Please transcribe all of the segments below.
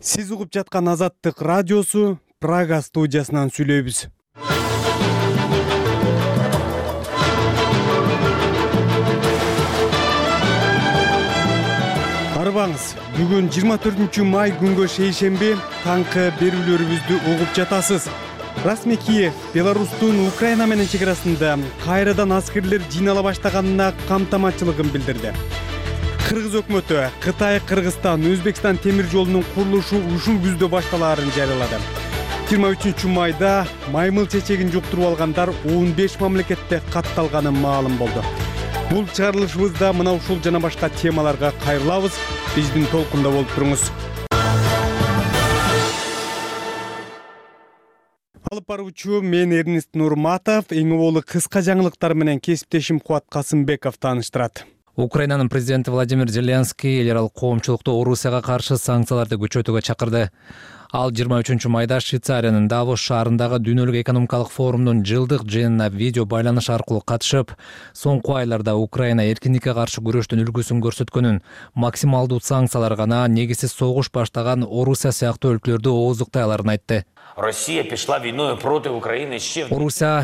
Сиз угуп жаткан Азаттык радиосу Прага студиясынан сүйлөйбүз. Арбаңыз, бүгүн 24 май күнгө шейшемби таңкы берүүлөрүбүздү угуп жатасыз. Расмий Киев Беларустун Украина менен чекарасында кайрадан аскерлер жыйнала баштаганына камтаматчылыгын билдирди. Кыргыз өкмөтү Кытай, Кыргызстан, Өзбекстан темир жолунун курулушу ушул күздө башталаарын жарыялады. 23 майда маймыл чечегин жуктуруп алгандар 15 мамлекетте катталганы маалым болду. Бул чыгарылышыбызда мына ушул жана башка темаларга кайрылабыз. Биздин толкунда болуп туруңуз. Алып баруучу мен Эрнест Нурматов, эң болу кыска жаңылыктар менен кесиптешим Кубат Касымбеков тааныштырат. Украинанын президенти Владимир Зеленский эл аралык коомчулукту Орусияга каршы санкцияларды күчөтүүгө чакырды. Ал 23 майда Швейцариянын Давос шаарындагы дүйнөлүк экономикалык форумдун жылдык жыйынына видео байланыш аркылуу катышып, соңку айларда Украина эркиндикке каршы күрөштүн үлгүсүн көрсөткөнүн, максималдуу санкциялар гана негизсиз согуш баштаган Орусия сыяктуу өлкөлөрдү ооздуктай аларын айтты. Россия пішла війною проти України ще... Орусия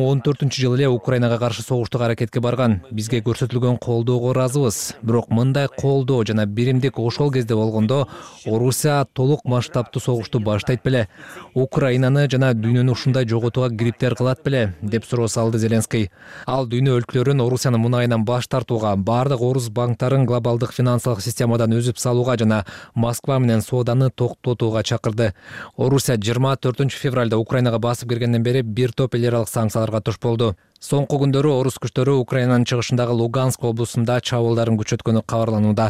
2014 эле Украинага каршы согуштук аракетке барган. Бизге көрсөтүлгөн колдоого ыраазыбыз. Бирок мындай колдоо жана биримдик ошол кезде болгондо Орусия толук масштабтуу согушту баштайт беле? Украинаны жана дүйнөнү ушундай жоготууга кириптер кылат беле? Деп суроо салды Зеленский. Ал дүйнө өлкөлөрүн Орусиянын мунайынан баш тартууга, бардык орус банктарын глобалдык финансылык системадан үзүп салууга жана Москва менен сооданы токтотууга чакырды. Орусия 24 февралда Украинага басып киргенден бери бир топ эл аралык санкцияларга туш болду. Соңку күндөрү орус күчтөрү Украинанын чыгышындагы Луганск облусунда чабуулдарын күчөткөнү кабарланууда.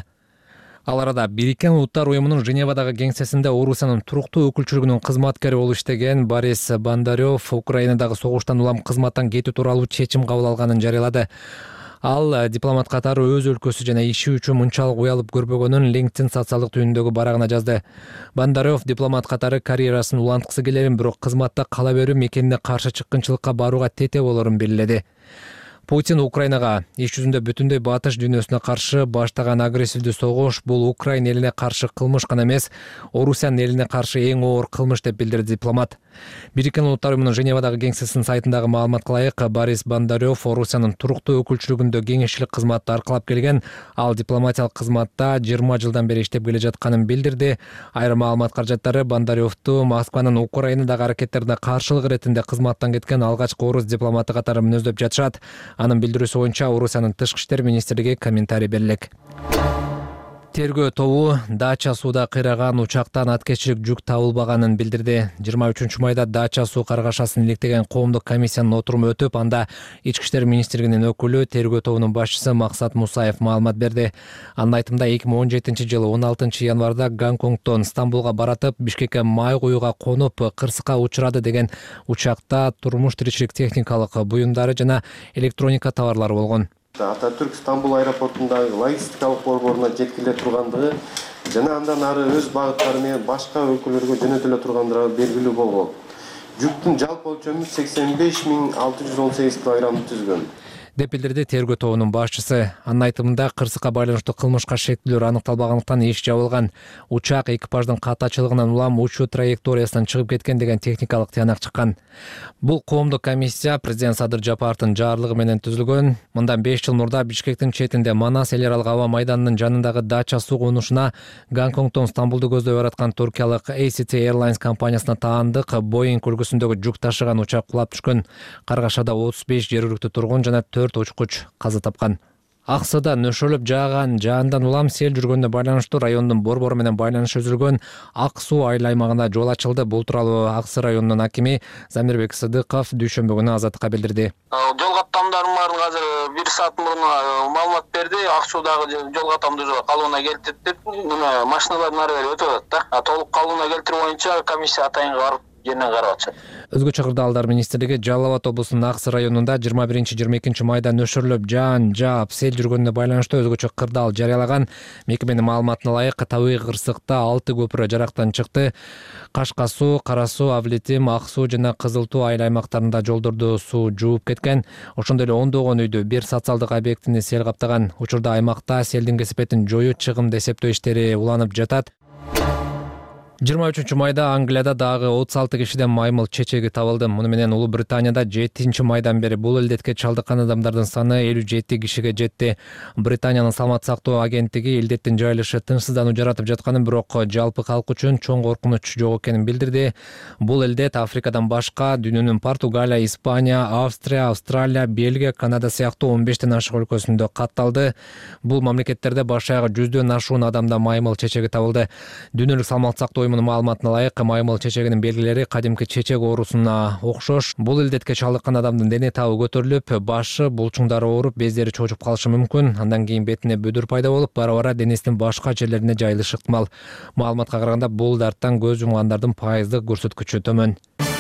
Ал арада Бириккен Улуттар уюмунун Женевадагы кеңсесинде Орусиянын туруктуу өкүлчүлүгүнүн кызматкери болуп иштеген Борис Бондарёв Украинадагы согуштан улам кызматтан кетүү тууралуу чечим кабыл алганын жарыялады. Ал дипломат катары өз өлкөсү жана иши үчүн мынчалык уялып көрбөгөнүн LinkedIn социалдык түйүндөгү барагына жазды. Бондарёв дипломат катары карьерасын уланткысы келерин, бирок кызматта кала берүү мекенине каршы чыккынчылыкка барууга тете болорун белгиледи. Путин Украинага иш жүзүндө бүтүндөй батыш дүйнөсүнө каршы баштаган агрессивдүү согуш бул Украина элине каршы кылмыш гана эмес, Орусиянын элине каршы эң оор кылмыш деп билдирди дипломат. Бириккен Улуттар уюмунун Женевадагы кеңсесинин сайтындагы маалыматка ылайык, Борис Бондарёв Орусиянын туруктуу өкүлчүлүгүндө кеңешчилик кызматты аркалап келген. Ал дипломатиялык кызматта 20 жылдан бери иштеп келе жатканын билдирди. Айрым маалымат каражаттары Бондарёвду Москванын Украинадагы аракеттерине каршылык иретинде кызматтан кеткен алгачкы орус дипломаты катары мүнөздөп жатышат. Анын билдирүүсү боюнча Орусиянын тышкы иштер министрлиги комментарий берилек. Тергөө тобу Дача сууда кыйраган учактан аткечилик жүк табылбаганын билдирди. 23 майда Дача суу каргашасын иликтеген коомдук комиссиянын отуруму өтүп, анда Ички иштер министрлигинин өкүлү, тергөө тобунун башчысы Максат Мусаев маалымат берди. Анын айтымында 2017 жылы 16 январда Гонконгдон Стамбулга баратып, Бишкекке май куюуга конуп, кырсыкка учурады деген учакта турмуш тиричилик техникалык буюмдары жана электроника товарлары болгон. Ататүрк Стамбул аэропортундагы логистикалык борборуна жеткиле тургандыгы жана андан ары өз багыттары менен башка өлкөлөргө жөнөтүлө тургандыгы белгилүү болгон. Жүктүн жалпы өлчөмү 85.618 килограммды түзгөн деп билдирди тергөө тобунун башчысы. Анын айтымында кырсыкка байланыштуу кылмышка шектүүлөр аныкталбагандыктан иш жабылган. Учак экипаждын катачылыгынан улам учуу траекториясынан чыгып кеткен деген техникалык тыянак чыккан. Бул коомдук комиссия президент Садыр Жапаровдун жарлыгы менен түзүлгөн. Мындан 5 жыл мурда Бишкектин четинде Манас эл аралык аба майданынын жанындагы Дача суу конушуна Гонконгдон Стамбулду көздөй бараткан туркиялык ACT Airlines компаниясына таандык Boeing үлгүсүндөгү жүк ташыган учак кулап түшкөн. Каргашада 35 жергиликтүү тургун жана 4 учкуч каза тапкан. Аксыда нөшөлүп жааган жаандан улам сел жүргөнүнө байланыштуу райондун борбору менен байланыш үзүлгөн Ак суу айыл аймагында жол ачылды. Бул тууралуу Аксы районунун акими Замирбек Сыдыков дүйшөмбү күнү Азаттыкка билдирди. Жол каттамдарын баарын азыр 1 саат мурун маалымат берди. Ак суудагы жол каттамдуу калыбына келтип деп, машиналардын ары бери өтүп атат да. Толук калыбына келтирүү боюнча комиссия атайынга барып жеринен карап атышат. Өзгөчө кырдаалдар министрлиги Жалал Абад облусунун Аксы районунда 21-22 майда нөшөрлөп жаан жаап сел жүргөнүнө байланыштуу өзгөчө кырдаал жарыялаган. Мекеменин маалыматына ылайык, табигый кырсыкта 6 көпүрө жарактан чыкты. Кашка суу, Кара суу, Авлетим, Ак суу жана Кызыл туу айыл аймактарында жолдорду суу жууп кеткен. Ошондой эле ондогон үйдү, бир социалдык объектини сел каптаган. Учурда аймакта селдин кесепетин жоюу чыгымды эсептөө иштери уланып жатат. 23-майда Англияда дагы 36 кишиден маймыл чечеги табылды. Муну менен Улуу Британияда 7-майдан бери бул илдетке чалдыккан адамдардын саны 57 кишиге жетти. Британиянын саламат сактоо агенттиги илдеттин жайылышы тынчсыздануу жаратып жатканын, бирок жалпы калк үчүн чоң коркунуч жок экенин билдирди. Бул илдет Африкадан башка дүйнөнүн Португалия, Испания, Австрия, Австралия, Бельгия, Канада сыяктуу 15тен ашык өлкөсүндө катталды. Бул мамлекеттерде баш аягы 100дөн ашуун адамда маймыл чечеги табылды. Дүйнөлүк саламат сактоо уюмунун маалыматына ылайык, маймыл чечегинин белгилери кадимки чечек оорусуна окшош. Бул илдетке чалдыккан адамдын дене табы көтөрүлүп, башы, булчуңдары ооруп, бездери чочуп калышы мүмкүн. Андан кийин бетине бөдөр пайда болуп, бара-бара денесинин башка жерлерине жайылышы ыктымал. Маалыматка караганда бул дарттан көз жумгандардын пайыздык көрсөткүчү төмөн.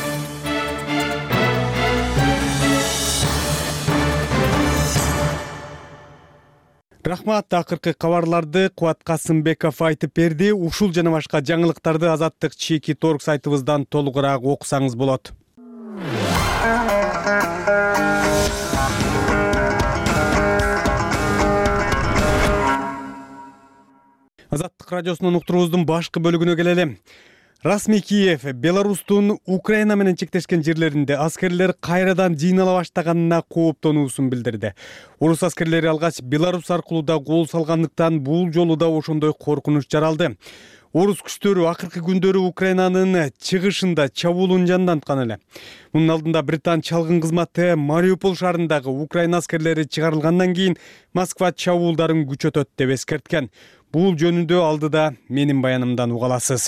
Рахмат, акыркы кабарларды Кубат Касымбеков айтып берди. Ушул жана башка жаңылыктарды Азаттык Чеки Торг сайтыбыздан толугураак окусаңыз болот. Азаттык радиосунун уктуруубуздун башкы бөлүгүнө келели. Расмий Киев Беларустун Украина менен чектешкен жерлеринде аскерлер кайрадан жыйнала баштаганына кооптонуусун билдирди. Орус аскерлери алгач Беларус аркылуу да кол салгандыктан бул жолу да ошондой коркунуч жаралды. Орус күчтөрү акыркы күндөрү Украинанын чыгышында чабуулун жанданткан эле. Мунун алдында Британ чалгын кызматы Мариуполь шаарындагы Украина аскерлери чыгарылгандан кийин Москва чабуулдарын күчөтөт деп эскерткен. Бул жөнүндө алдыда менин баянымдан уга аласыз.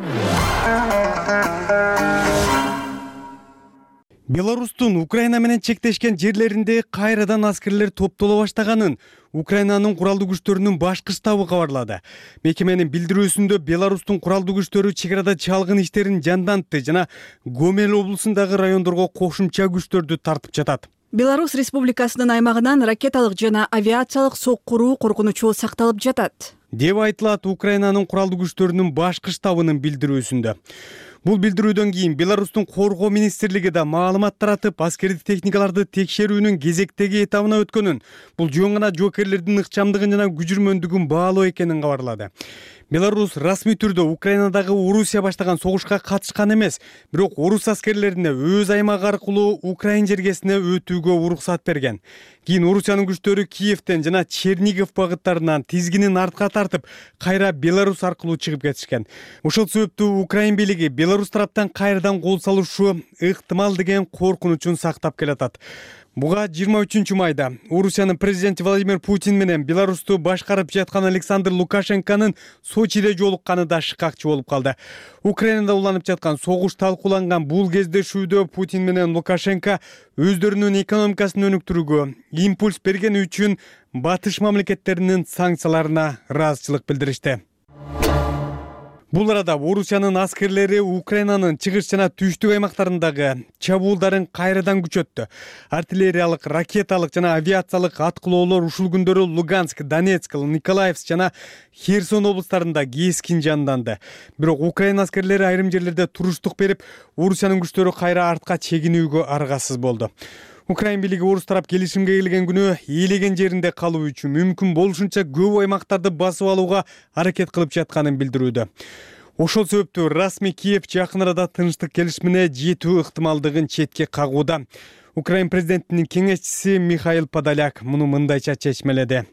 Беларустун Украина менен чектешкен жерлеринде кайрадан аскерлер топтоло баштаганын Украинанын куралдуу күчтөрүнүн башкы штабы кабарлады. Мекеменин билдирүүсүндө Беларустун куралдуу күчтөрү чек арада чалгын иштерин жандантты жана Гомель облусундагы райондорго кошумча күчтөрдү тартып жатат. Беларусь Республикасынын аймагынан ракеталык жана авиациялык соккуруу коркунучу сакталып жатат деп айтылат Украинанын куралдуу күчтөрүнүн башкы штабынын билдирүүсүндө. Бул билдирүүдөн кийин Беларустун коргоо министрлиги да маалымат таратып, аскердик техникаларды текшерүүнүн кезектеги этабына өткөнүн, бул жөн гана жоокерлердин ыкчамдыгын жана күжүрмөндүгүн баалоо экенин кабарлады. Беларус расмий түрдө Украинадагы Орусия баштаган согушка катышкан эмес, бирок орус аскерлерине өз аймагы аркылуу Украин жергесине өтүүгө уруксат берген. Кийин Орусиянын күчтөрү Киевтен жана Чернигов багыттарынан тизгинин артка тартып, кайра Беларус аркылуу чыгып кетишкен. Ошол себептүү Украин бийлиги Беларус тараптан кайрадан кол салышы ыктымал деген коркунучун сактап келатат. Буга 23-майда Орусиянын президенти Владимир Путин менен Беларусту башкарып жаткан Александр Лукашенконун Сочиде жолукканы да шыкакчы болуп калды. Украинада уланып жаткан согуш талкууланган бул кездешүүдө Путин менен Лукашенко өздөрүнүн экономикасын өнүктүрүүгө импульс бергени үчүн батыш мамлекеттеринин санкцияларына ыраазычылык билдиришти. Бул арада Орусиянын аскерлери Украинанын чыгыш жана түштүк аймактарындагы чабуулдарын кайрадан күчөттү. Артиллериялык, ракеталык жана авиациялык аткылоолор ушул күндөрү Луганск, Донецк, Николаевск жана Херсон облустарында кескин жанданды. Бирок Украина аскерлери айрым жерлерде туруштук берип, Орусиянын күчтөрү кайра артка чегинүүгө аргасыз болду. Украин бийлиги орус тарап келишимге келген күнү ээлеген жеринде калуу үчүн мүмкүн болушунча көп аймактарды басып алууга аракет кылып жатканын билдирүүдө. Ошол себептүү расмий Киев жакын арада тынчтык келишимине жетүү ыктымалдыгын четке кагууда. Украин президентинин кеңешчиси Михаил Подоляк муну мындайча чечмеледи.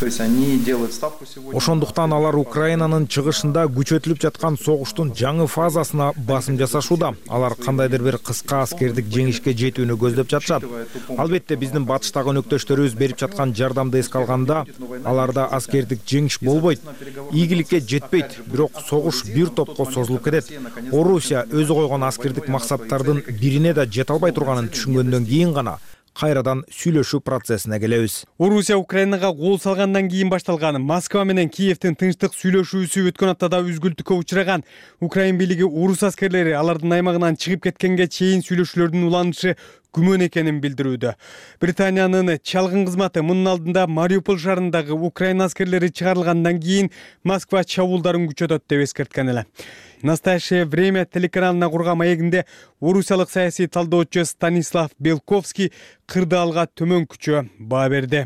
Ошондуктан алар Украинанын чыгышында күчөтүлүп жаткан согуштун жаңы фазасына басым жасашууда. Алар кандайдыр бир кыска аскердик жеңишке жетүүнү көздөп жатышат. Албетте биздин батыштагы өнөктөштөрүбүз берип жаткан жардамды эске алганда, аларда аскердик жеңиш болбойт, ийгиликке жетпейт, бирок согуш бир топко созулуп кетет. Орусия өзү койгон аскердик максаттардын бирине да жете албай турганын түшүнгөндөн кийин гана кайрадан сүйлөшүү процессине келебиз. Орусия Украинага кол салгандан кийин башталган Москва менен Киевтин тынчтык сүйлөшүүсү өткөн аптада үзгүлтүккө учураган. Украин бийлиги орус аскерлери алардын аймагынан чыгып кеткенге чейин сүйлөшүүлөрдүн уланышы күмөн экенин билдирүүдө. Британиянын чалгын кызматы мунун алдында Мариуполь шаарындагы Украина аскерлери чыгарылгандан кийин Москва чабуулдарын күчөтөт деп эскерткен эле. Настоящее время телеканалына курган маегинде орусиялык саясий талдоочу Станислав Белковский кырдаалга төмөнкүчө баа берди.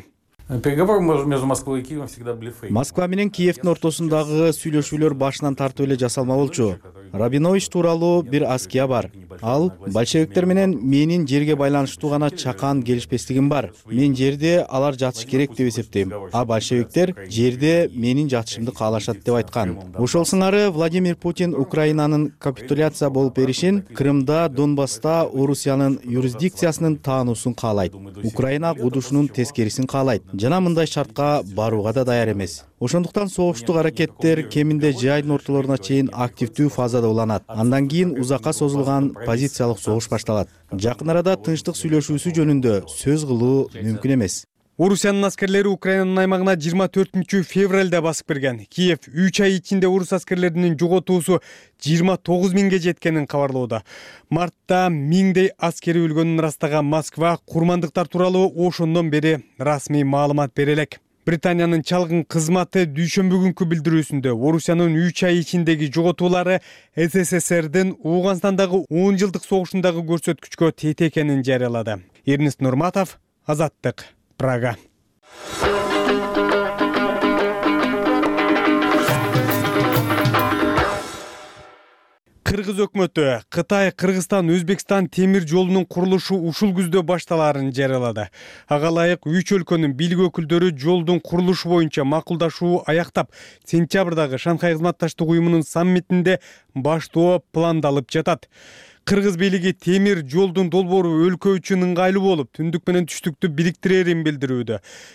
Переговоры между Москвой и Киевом всегда были фейк. Москва менен Киевдин ортосундагы сүйлөшүүлөр башынан тартып эле жасалма болчу. Рабинович тууралуу бир аския бар. Ал большевиктер менен менин жерге байланыштуу гана чакан келишпестигим бар. Мен жерде алар жатыш керек деп эсептейм. А большевиктер жерде менин жатышымды каалашат деп айткан. Ошол сыңары Владимир Путин Украинанын капитуляция болуп беришин, Крымда, Донбасста Орусиянын юрисдикциясынын таануусун каалайт. Украина кудушунун тескерисин каалайт. Жана мындай шартка барууга да даяр эмес. Ошондуктан согуштук аракеттер кеминде жайдын ортолоруна чейин активдүү фазада уланат. Андан кийин узакка созулган позициялык согуш башталат. Жакын арада тынчтык сүйлөшүүсү жөнүндө сөз кылуу мүмкүн эмес. Орусиянын аскерлери Украинанын аймагына 24 февралда басып кирген. Киев 3 ай ичинде орус аскерлеринин жоготуусу 29 миңге жеткенин кабарлоодо. Мартта миңдей аскери өлгөнүн ырастаган Москва курмандыктар тууралуу ошондон бери расмий маалымат бере элек. Британиянын чалгын кызматы дүйшөмбү күнкү билдирүүсүндө Орусиянын 3 ай ичиндеги жоготуулары СССРдин Ооганстандагы 10 жылдык согушундагы көрсөткүчкө тете экенин жарыялады. Эрнест Нурматов, Азаттык, Прага. Кыргыз өкмөтү Кытай, Кыргызстан, Өзбекстан темир жолунун курулушу ушул күздө башталаарын жарыялады. Ага ылайык 3 өлкөнүн бийлик өкүлдөрү жолдун курулушу боюнча макулдашуу аяктап, сентябрдагы Шанхай кызматташтык уюмунун саммитинде баштоо пландалып жатат. Кыргыз бийлиги темир жолдун долбоору өлкө үчүн ыңгайлуу болуп, түндүк менен түштүктү бириктирерин билдирүүдө.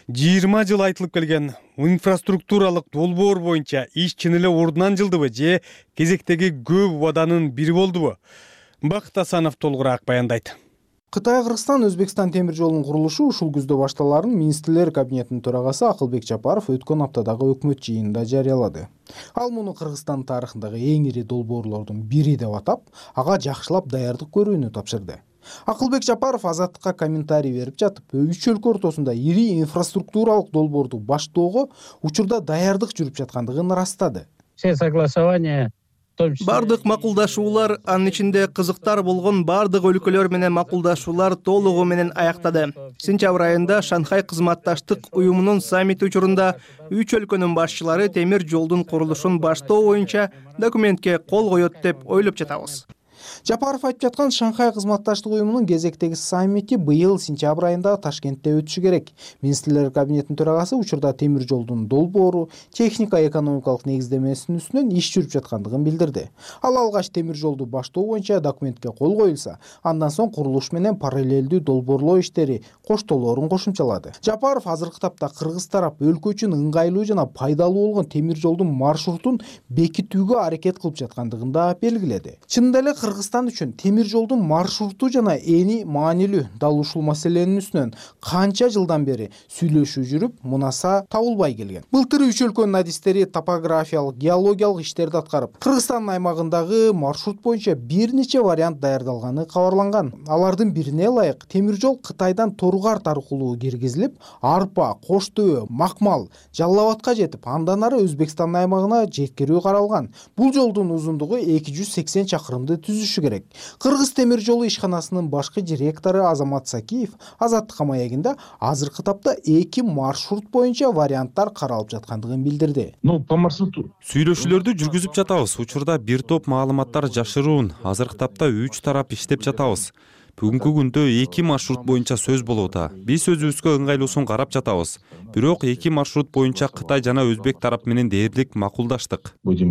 20 жыл айтылып келген инфраструктуралык долбоор боюнча иш чын эле ордунан жылдыбы же кезектеги көп убаданын бири болдубу? Бакыт Асанов толугураак баяндайт. Кытай, Кыргызстан, Өзбекстан темир жолунун курулушу ушул күздө башталаарын Министрлер кабинетинин төрагасы Акылбек Жапаров өткөн аптадагы өкмөт жыйынында жарыялады. Ал муну Кыргызстан тарыхындагы эң ири долбоорлордун бири деп атап, ага жакшылап даярдык көрүүнү тапшырды. Акылбек Жапаров Азаттыкка комментарий берип жатып, үч өлкө ортосунда ири инфраструктуралык долбоорду баштоого учурда даярдык жүрүп жаткандыгын ырастады. Все согласования Бардык макулдашуулар, анын ичинде кызыктар болгон бардык өлкөлөр менен макулдашуулар толугу менен аяктады. Сентябрь айында Шанхай кызматташтык уюмунун саммити учурунда 3 өлкөнүн башчылары темир жолдун курулушун баштоо боюнча документке кол коет деп ойлоп жатабыз. Жапаров айтып жаткан Шанхай кызматташтык уюмунун кезектеги саммити быйыл сентябрь айында Ташкентте өтүшү керек. Министрлер кабинетинин төрагасы учурда темир жолдун долбоору, техника-экономикалык негиздемесинин үстүнөн иш жүрүп жаткандыгын билдирди. Ал алгач темир жолду баштоо боюнча документке кол коюлса, андан соң курулуш менен параллелдүү долбоорлоо иштери коштолоорун кошумчалады. Жапаров азыркы тапта Кыргыз тарап өлкө үчүн ыңгайлуу жана пайдалуу болгон темир жолдун маршрутун бекитүүгө аракет кылып жаткандыгын да белгиледи. Чынында эле Кыргызстан үчүн темир жолдун маршруту жана эни маанилүү. Дал ушул маселенин үстүнөн канча жылдан бери сүйлөшүү жүрүп, мунаса табылбай келген. Былтыр үч өлкөнүн адистери топографиялык, геологиялык иштерди аткарып, Кыргызстандын аймагындагы маршрут боюнча бир нече вариант даярдалганы кабарланган. Алардын бирине ылайык темир жол Кытайдан Торгар аркылуу киргизилип, Арпа, Кош Төбө, Макмал, Жалал Абадка жетип, андан ары Өзбекстан аймагына жеткирүү каралган. Бул жолдун узундугу 280 чакырымды түзүшү керек. Кыргыз темир жолу ишканасынын башкы директору Азамат Сакиев Азаттык маегинде азыркы тапта 2 маршрут боюнча варианттар каралып жаткандыгын билдирди. По маршруту Сүйлөшүүлөрдү жүргүзүп жатабыз. Учурда бир топ маалыматтар жашыруун. Азыркы тапта 3 тарап иштеп жатабыз. Бүгүнкү күндө 2 маршрут боюнча сөз болууда. Биз өзүбүзгө ыңгайлуусун карап жатабыз. Бирок 2 маршрут боюнча Кытай жана Өзбек тарап менен дээрлик макулдаштык.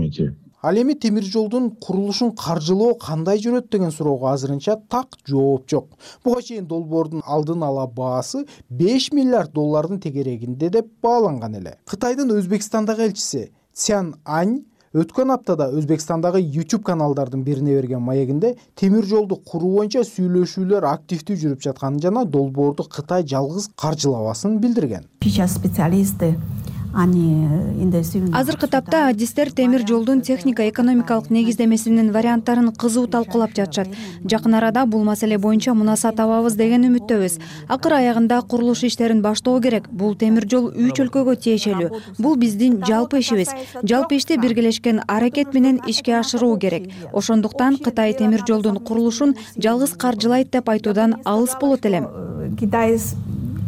Ал эми темир жолдун курулушун каржылоо кандай жүрөт деген суроого азырынча так жооп жок. Буга чейин долбоордун алдын ала баасы 5 миллиард доллардын тегерегинде деп бааланган эле. Кытайдын Өзбекстандагы элчиси Цян Ань өткөн аптада Өзбекстандагы YouTube каналдардын бирине берген маегинде темир жолду куруу боюнча сүйлөшүүлөр активдүү жүрүп жатканын жана долбоорду Кытай жалгыз каржылабасын билдирген. Азыркы тапта адистер темир жолдун техника-экономикалык негиздемесинин варианттарын кызуу талкуулап жатышат. Жакын арада бул маселе боюнча мунаса табабыз деген үмүттөбүз. Акыр аягында курулуш иштерин баштоо керек. Бул темир жол 3 өлкөгө тиешелүү. Бул биздин жалпы ишибиз. Жалпы ишти биргелешкен аракет менен ишке ашыруу керек. Ошондуктан Кытай темир жолдун курулушун жалгыз каржылайт деп айтуудан алыс болот элем.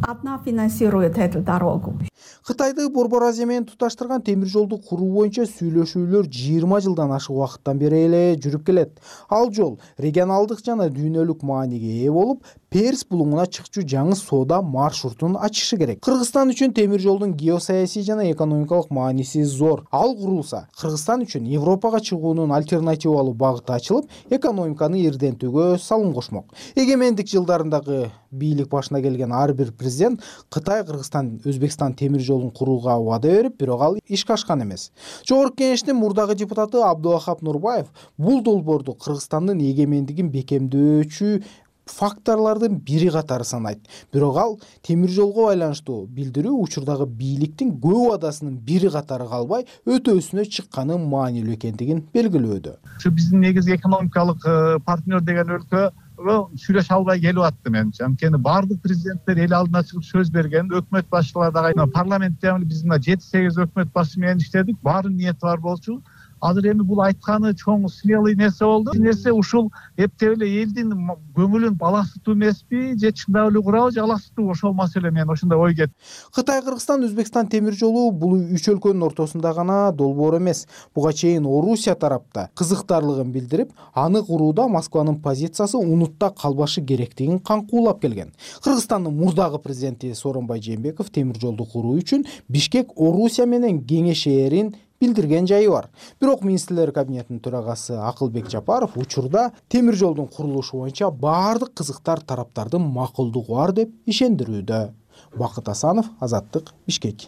одна финансирует эту дорогу. Кытайды Борбор Азия менен туташтырган темир жолду куруу боюнча сүйлөшүүлөр 20 жылдан ашык убакыттан бери эле жүрүп келет. Ал жол регионалдык жана дүйнөлүк мааниге ээ болуп, Перс булуңуна чыкчу жаңы соода маршрутун ачышы керек. Кыргызстан үчүн темир жолдун геосаясий жана экономикалык мааниси зор. Ал курулса, Кыргызстан үчүн Европага чыгуунун альтернативалуу багыты ачылып, экономиканы ирдентүүгө салым кошмок. Эгемендик жылдарындагы бийлик башына келген ар бир президент Кытай, Кыргызстан, Өзбекстан темир жолун курууга убада берип, бирок ал ишке ашкан эмес. Жогорку Кеңештин мурдагы депутаты Абдулахап Нурбаев бул долбоорду Кыргызстандын эгемендигин бекемдөөчү факторлордун бири катары санайт. Бирок ал темир жолго байланыштуу билдирүү учурдагы бийликтин көп убадасынын бири катары калбай, өтөөсүнө чыкканы маанилүү экендигин белгилөөдө. Ушу биздин негизги экономикалык партнер деген өлкө сүйлөшө албай келип атты менимче. Анткени баардык президенттер эл алдына чыгып сөз берген, өкмөт башчылары дагы парламентте биз 7-8 өкмөт башы менен иштедик, баардын ниети бар болчу. Азыр эми бул айтканы чоң смелый нерсе болду. Нерсе ушул эптеп эле элдин көңүлүн баласытуу эмеспи, же чындап эле курабы, же аласытуу, ошол маселе менен ошондой ой кетти. Кытай, Кыргызстан, Өзбекстан темир жолу бул үч өлкөнүн ортосунда гана долбоор эмес. Буга чейин Орусия тарапта кызыктарлыгын билдирип, аны курууда Москванын позициясы унутта калбашы керектигин каңкуулап келген. Кыргызстандын мурдагы президенти Сооронбай Жээнбеков темир жолду куруу үчүн Бишкек Орусия менен кеңешээрин билдирген жайы бар. Бирок министрлер кабинетинин төрагасы Акылбек Жапаров учурда темир жолдун курулушу боюнча баардык кызыктар тараптардын макулдугу бар деп ишендирүүдө. Бакыт Асанов, Азаттык, Бишкек.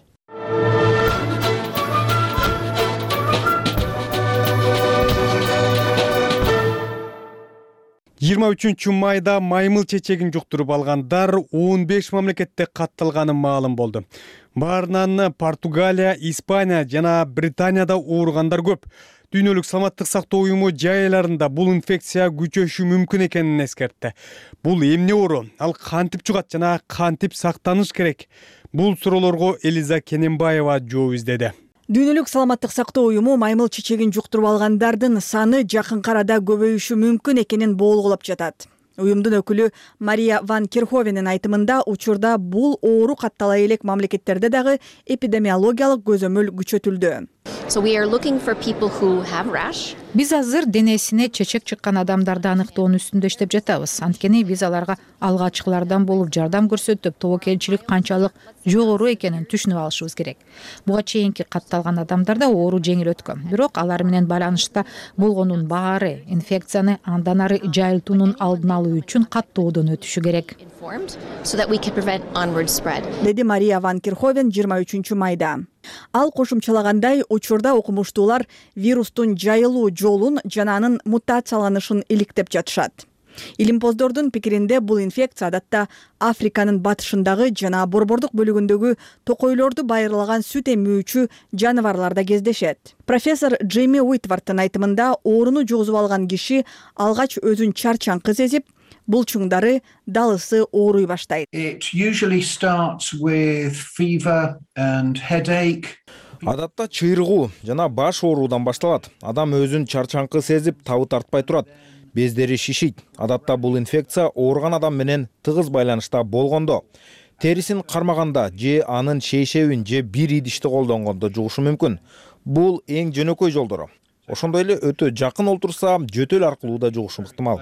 майда маймыл чечегин жуктуруп алгандар 15 мамлекетте катталганы маалым болду. Баарынан Португалия, Испания жана Британияда ооругандар көп. Дүйнөлүк саламаттык сактоо уюму жайларында бул инфекция күчөшү мүмкүн экенин эскертти. Бул эмне оору? Ал кантип чугат жана кантип сактаныш керек? Бул суроолорго Элиза Кененбаева жооп издеди. Дүйнөлүк саламаттык сактоо уюму маймыл чечегин жуктуруп алгандардын саны жакынкы арада көбөйүшү мүмкүн экенин болгулап жатат. Уюмдун өкүлү Мария ван Керховенин айтымында учурда бул оору каттала элек мамлекеттерде дагы эпидемиологиялык көзөмөл күчөтүлдү. Биз азыр денесине чечек чыккан адамдарды аныктоонун үстүндө иштеп жатабыз. Анткени биз аларга алгачкылардан болуп жардам көрсөтүп, тобокелчилик канчалык жогору экенин түшүнүп алышыбыз керек. Буга чейинки катталган адамдарда оору жеңил өткөн. Бирок алар менен байланышта болгондун баары инфекцияны андан ары жайылтуунун алдын алуу үчүн каттоодон өтүшү керек. Деди Мария ван Керховен 23 майда. Ал кошумчалагандай, учурда окумуштуулар вирустун жайылуу жолун жана анын мутацияланышын иликтеп жатышат. Илимпоздордун пикиринде бул инфекция адатта Африканын батышындагы жана борбордук бөлүгүндөгү токойлорду байырлаган сүт эмүүчү жаныбарларда кездешет. Профессор Джейми Уитвардтын айтымында, ооруну жугузуп алган киши алгач өзүн чарчаңкы сезип, булчуңдары, далысы ооруй баштайт. Адатта чыйрыгуу жана баш оорудан башталат. Адам өзүн чарчаңкы сезип, табы тартпай турат. Бездери шишийт. Адатта бул инфекция ооруган адам менен тыгыз байланышта болгондо, терисин кармаганда же анын шейшебин же бир идишти колдонгондо жугушу мүмкүн. Бул эң жөнөкөй жолдору. Ошондой эле өтө жакын олтурса, жөтөл аркылуу да жугушу ыктымал.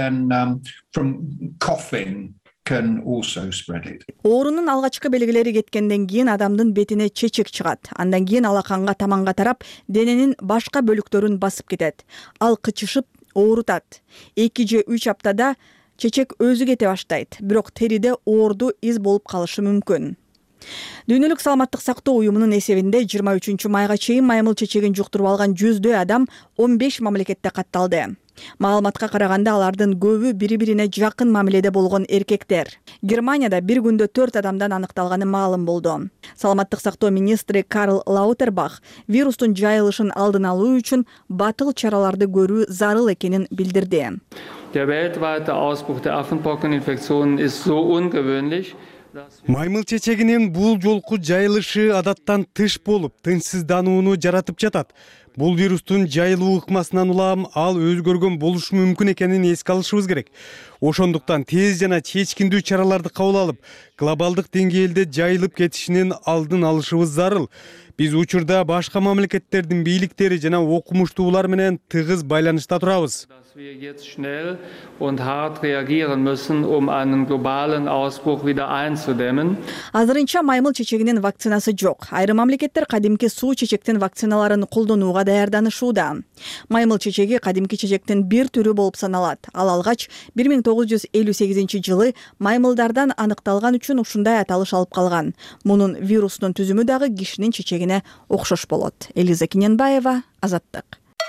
Оорунун алгачкы белгилери кеткенден кийин адамдын бетине чечек чыгат. Андан кийин алаканга таманга тарап, дененин башка бөлүктөрүн басып кетет. Ал кычышып, оорутат. 2 же 3 аптада чечек өзү кете баштайт. Бирок териде оорду из болуп калышы мүмкүн. Дүйнөлүк саламаттык сактоо уюмунун эсебинде 23 майга чейин маймыл чечегин жуктуруп алган 100 адам 15 мамлекетте катталды. Маалыматка караганда алардын көбү бири-бирине жакын мамиледе болгон эркектер. Германияда бир күндө 4 адамдан аныкталганы маалым болду. Саламаттык сактоо министри Карл Лаутербах вирустун жайылышын алдын алуу үчүн батыл чараларды көрүү зарыл экенин билдирди. Der weltweite Ausbruch der Affenpockeninfektionen ist so ungewöhnlich. Маймыл чечегинин бул жолку жайылышы адаттан тыш болуп, тынчсызданууну жаратып жатат. Бул вирустун жайылуу ыкмасынан улам ал өзгөргөн болушу мүмкүн экенин эске алышыбыз керек. Ошондуктан тез жана чечкиндүү чараларды кабыл алып, глобалдык деңгээлде жайылып кетишинин алдын алышыбыз зарыл. Биз учурда башка мамлекеттердин бийликтери жана окумуштуулар менен тыгыз байланышта турабыз. Wir jetzt schnell und hart reagieren müssen, einen globalen Ausbruch wieder einzudämmen. Азырынча маймыл чечегинин вакцинасы жок. Айрым мамлекеттер кадимки суу чечектин вакциналарын колдонууга даярданышууда. Маймыл чечеги кадимки чечектин бир түрү болуп саналат. Ал алгач 1958-жылы маймылдардан аныкталган үчүн ушундай аталыш алып калган. Мунун вирустун түзүмү дагы кишинин чечегине окшош болот. Элиза Киненбаева, Азаттык.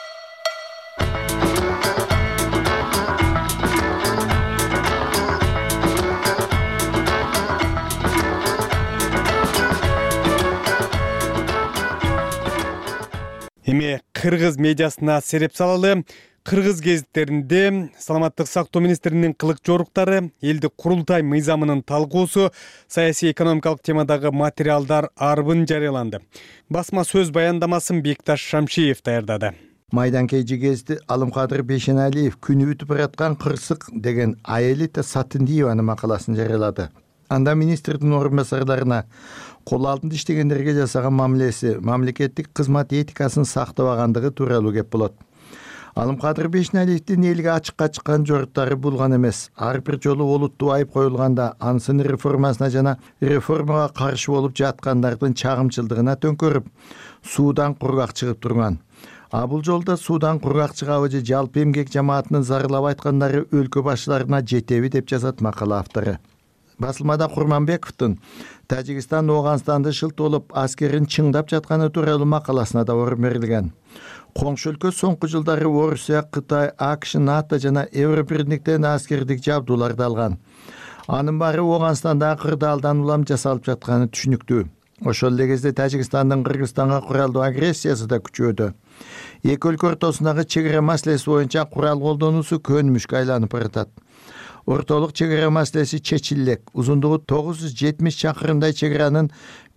Эми кыргыз медиасына сереп салалы. Кыргыз гезиттеринде саламаттык сактоо министринин кылык жоруктары, элдик курултай мыйзамынын талкуусу, саясий экономикалык темадагы материалдар арбын жарыяланды. Басма сөз баяндамасын Бекташ Шамшиев даярдады. Майданкейжи гезити Алымкадыр Бейшеналиев күнү өтүп бараткан кырсык деген Аэлита Сатындиеванын макаласын жарыялады. Анда министрдин орун басарларына кол алдында иштегендерге жасаган мамилеси, мамлекеттик кызмат этикасын сактабагандыгы тууралуу кеп болот. Алымкадыр Бейшеналиевдин элге ачыкка чыккан жоруктары булган эмес. Ар бир жолу олуттуу айып коюлганда ансын реформасына жана реформага каршы болуп жаткандардын чагымчылдыгына төңкөрүп, суудан кургак чыгып турган. А бул жолда суудан кургак чыгабы же жалпы эмгек жамаатынын зарылап айткандары өлкө башчыларына жетеби деп жазат макала автору. Басылмада Курманбековдун Тажикстан Оганстанды шылтоолоп аскерин чыңдап жатканы тууралуу макаласына да орун берилген. Коңшу өлкө соңку жылдары Орусия, Кытай, АКШ, НАТО жана Евробирликтен аскердик жабдууларды алган. Анын баары Оганстанда кырдаалдан улам жасалып жатканы түшүнүктүү. Ошол эле кезде Тажикстандын Кыргызстанга куралдуу агрессиясы да күчөдү. Эки өлкө ортосундагы чегара маселеси боюнча курал колдонуусу көнүмүшкө айланып баратат. Ортолук чегара маселеси чечилек. Узундугу 970 чакырымдай чегаранын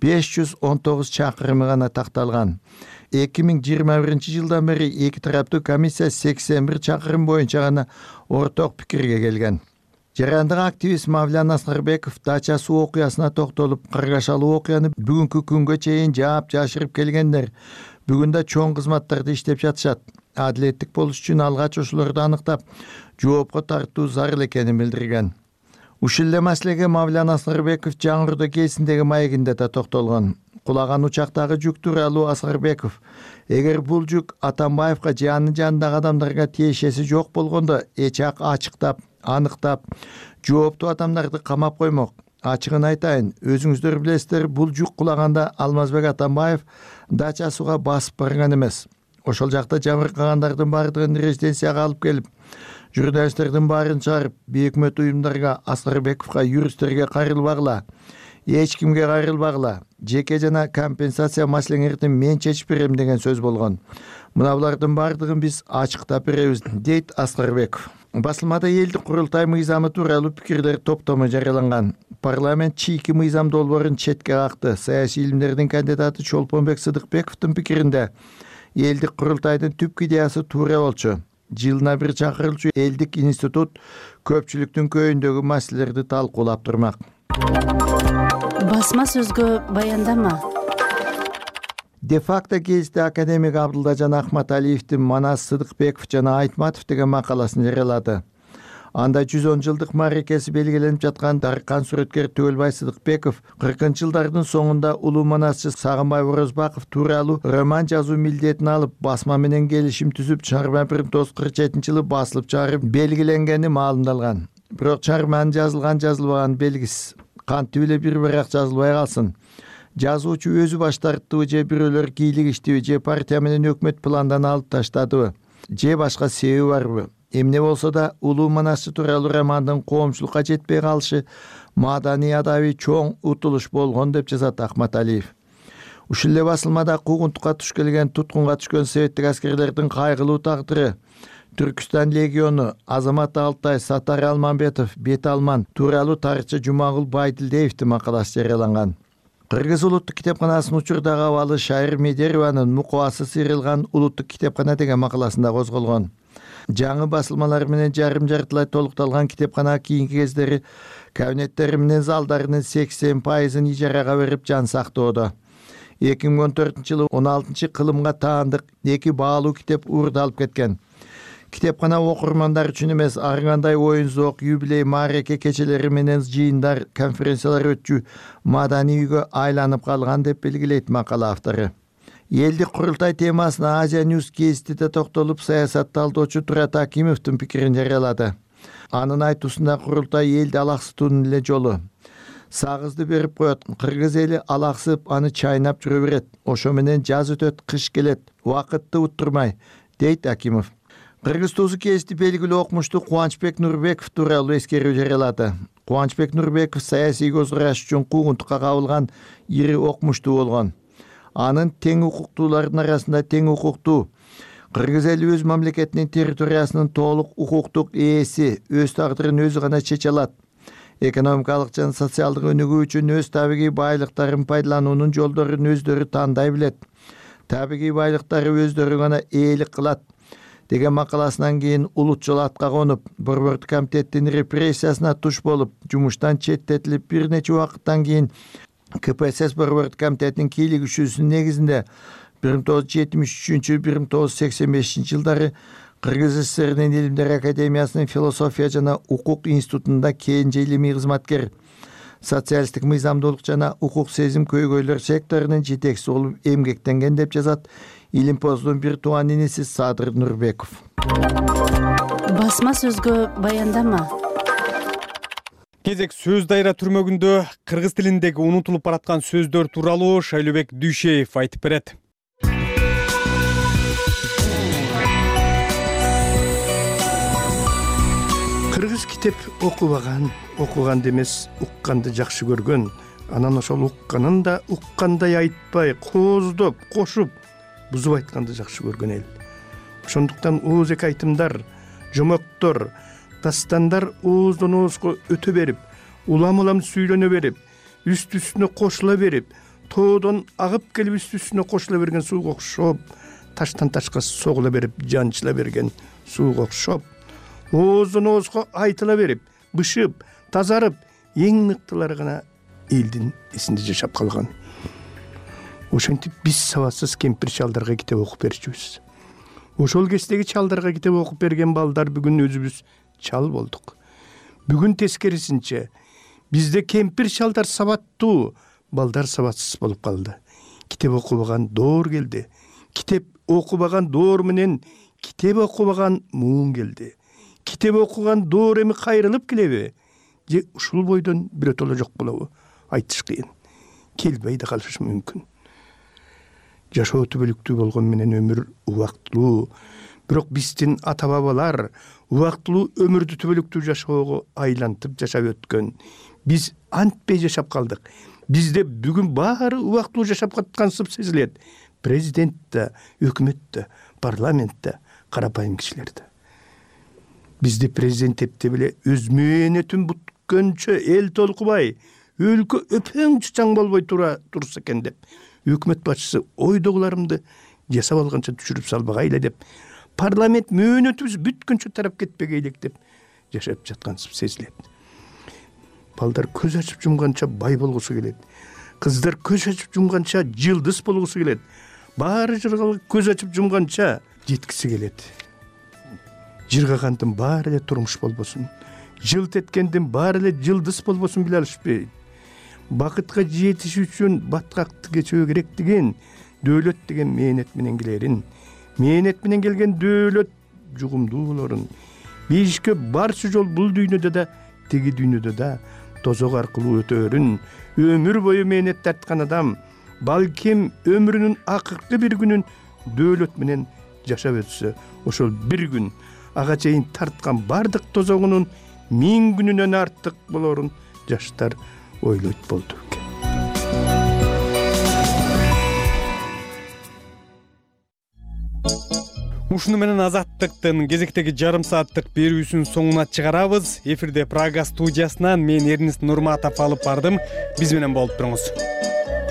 519 чакырымы гана такталган. 2021-жылдан бери эки тараптуу комиссия 81 чакырым боюнча гана орток пикирге келген. Жарандык активист Мавлян Аскарбеков дача суу окуясына токтолуп, каргашалуу окуяны бүгүнкү күнгө чейин жаап жашырып келгендер бүгүн да чоң кызматтарда иштеп жатышат. Адилеттик болуш үчүн алгач ошолорду аныктап, жоопко тартуу зарыл экенин билдирген. Ушул эле маселеге Мавлян Аскарбеков жаңырдоо кезиндеги маегинде да токтолгон. Кулаган учактагы жүк тууралуу Аскарбеков, эгер бул жүк Атамбаевга же анын жанындагы адамдарга тиешеси жок болгондо эч ачыктап, аныктап, жооптуу адамдарды камап коймок. Ачыгын айтайын, өзүңүздөр билесиздер, бул жүк кулаганда Алмазбек Атамбаев дача сууга басып барган эмес. Ошол жакта жабыркагандардын бардыгын резиденцияга алып келип, журналисттердин баарын чыгарып, бейөкмөт уюмдарга, Аскарбековго, юристтерге кайрылбагыла, эч кимге кайрылбагыла, жеке жана компенсация маселеңерди мен чечип берем деген сөз болгон. Мына булардын бардыгын биз ачыктап беребиз, дейт Аскарбеков. Басылмада элдик курултай мыйзамы тууралуу пикирлер топтому жарыяланган. Парламент чийки мыйзам долбоорун четке какты. Саясий илимдердин кандидаты Чолпонбек Сыдыкбековдун пикиринде элдик курултайдын түпкү идеясы туура болчу. Жылына бир чакырылчу элдик институт көпчүлүктүн көйүндөгү маселелерди талкуулап турмак. Басма сөзгө баяндама. Де-факто гезити академик Абдылдажан Ахматалиевдин Манас Сыдыкбеков жана Айтматов деген макаласын жарыялады. Анда 110 жылдык мааракеси белгиленип жаткан даркан сүрөткер Түгөлбай Сыдыкбеков 40-жылдардын соңунда улуу манасчы Сагынбай Орозбаков тууралуу роман жазуу милдетин алып, басма менен келишим түзүп, чыгарма 1947-жылы басылып чыгарып белгиленгени маалымдалган. Бирок чыгарманын жазылган белгисиз. Кантип эле бир бирок жазылбай калсын. Жазуучу өзү баш тарттыбы же бирөөлөр кийлигиштиби же партия менен өкмөт пландан алып таштадыбы же башка себеби барбы? Эмне болсо да улуу манасчы тууралуу романдын коомчулукка жетпей калышы маданий адабий чоң утулуш болгон деп жазат Ахматалиев. Ушул эле басылмада куугунтукка туш келген туткунга түшкөн советтик аскерлердин кайгылуу тагдыры, Түркүстан легиону, Азамат Алтай, Сатар Алманбетов, Бет Алман тууралуу тарыхчы Жумагул Байдилдеевдин макаласы жарыяланган. Кыргыз улуттук китепканасынын учурдагы абалы Шайыр Медерованын мукубасы сыйрылган улуттук китепкана деген макаласында козголгон. Жаңы басылмалар менен жарым жартылай толукталган китепкана кийинки кездери кабинеттери менен залдарынын 80%-ын ижарага берип жан сактоодо. 2014-жылы 16-кылымга таандык 2 баалуу китеп уурда алып кеткен. Китепкана окурмандар үчүн эмес, ар кандай оюн зоок, юбилей, маареке кечелери менен жыйындар, конференциялар өтчү маданий үйгө айланып калган деп белгилейт макала автору. Элдик курултай темасына Азия News гезитиде токтолуп, саясат талдоочу Турат Акимовдун пикирин жарыялады. Анын айтуусунда курултай элди алаксытуунун эле жолу. Сагызды берип коет, кыргыз эли алаксып, аны чайнап жүрө берет. Ошо менен жаз өтөт, кыш келет, убакытты уттурмай, дейт Акимов. Кыргыз Туузу гезити белгилүү окумушту Кубанычбек Нурбеков тууралуу эскерүү жарыялады. Кубанычбек Нурбеков саясий көз караш үчүн куугунтукка кабылган ири окумуштуу болгон. Анын тең укуктуулардын арасында тең укуктуу, кыргыз эли өз мамлекетинин территориясынын толук укуктук ээси, өз тагдырын өзү гана чече алат. Экономикалык жана социалдык өнүгүү үчүн өз табигый байлыктарын пайдалануунун жолдорун өздөрү тандай билет. Табигый байлыктары өздөрү гана ээлик кылат деген макаласынан кийин улут жол атка конуп, Борбордук комитеттин репрессиясына туш болуп, жумуштан четтетилип, бир нече убакыттан кийин КПСС Борбордук комитетинин кийлик күчүсүнүн негизинде 1973-1985 жылдары Кыргыз СССРинин Илимдер академиясынын философия жана укук институтунда кенже илимий кызматкер, социалисттик мыйзамдуулук жана укук сезим көйгөйлөр секторунун жетекчиси болуп эмгектенген деп жазат Илимпоздун бир тууган иниси Садыр Нурбеков. Басма сөзгө баяндама. Кезек сөз дайра түрмөгүндө кыргыз тилиндеги унутулуп бараткан сөздөр тууралуу Шайлообек Дүйшеев айтып берет. Кыргыз китеп окуган демес, укканды жакшы көргөн. Анан ошол укканын да уккандай айтпай, кооздоп, кошуп, бузуп айтканды жакшы көргөн эл. Ошондуктан ооз эки айтымдар, жомоктор, дастандар ооздон оозго өтө берип, улам сүйлөнө берип, үстү-үстүнө кошула берип, тоодон агып келип үстү-үстүнө кошула берген сууга окшоп, таштан ташка согула берип, жанчыла берген сууга окшоп, ооздон оозго айтыла берип, бышып, тазарып, эң мыктылары гана элдин эсинде жашап калган. Ошентип биз сабатсыз кемпир чалдарга китеп окуп берчүбүз. Ошол кездеги чалдарга китеп окуп берген балдар бүгүн өзүбүз чал болдук. Бүгүн тескерисинче бизде кемпир чалдар сабаттуу, балдар сабатсыз болуп калды. Китеп окубаган доор келди. Китеп окубаган доор менен китеп окубаган муун келди. Китеп окуган доор эми кайрылып келеби? Же ушул бойдон бирөтөлө жок болобу? Айтыш кыйын. Келбей да калышы мүмкүн. Жашоо түбөлүктүү болгон менен өмүр убактылуу. Бирок биздин ата бабалар убактылуу өмүрдү түбөлүктүү жашоого айлантып жашап өткөн. Биз антпей жашап калдык. Бизде бүгүн баары убактылуу жашап каткансып сезилет. Президент да, өкмөт да, парламент да, карапайым кишилер да. Бизде президент эпте беле өз мээнетин бүткөнчө эл толкубай, өлкө өпөң чучаң болбой турса экен деп, өкмөт башчысы ойдогуларымды жасап алганча түшүрүп салбагайлы деп, парламент мөөнөтүбүз бүткөнчө тарап кетпегейлик деп жашап жаткансып сезилет. Балдар көз ачып жумганча бай болгусу келет. Кыздар көз ачып жумганча жылдыз болгусу келет. Баары жыргалык көз ачып жумганча жеткиси келет. Жыргагандын баары эле турмуш болбосун. Жылт эткендин баары эле жылдыз болбосун биле алышпайт. Бакытка жетиш үчүн баткакты кечөө керек деген дөөлөт деген мээнет менен келерин. Мээнет менен келген дөөлөт жугумдуу болорун. Бейишке барчы жол бул дүйнөдө да, теги дүйнөдө да тозок аркылуу өтөөрүн. Өмүр бою мээнет тарткан адам балким өмүрүнүн акыркы бир күнүн дөөлөт менен жашап өтсө, ошол бир күн ага чейин тарткан бардык тозогунун 1000 күнүнөн артык болорун жаштар ойлойт болду. Ушуну менен Азаттыктын кезектеги жарым сааттык берүүсүн соңуна чыгарабыз. Эфирде Прага студиясынан мен Эрнест Нурматов алып бардым. Биз менен болуп туруңуз.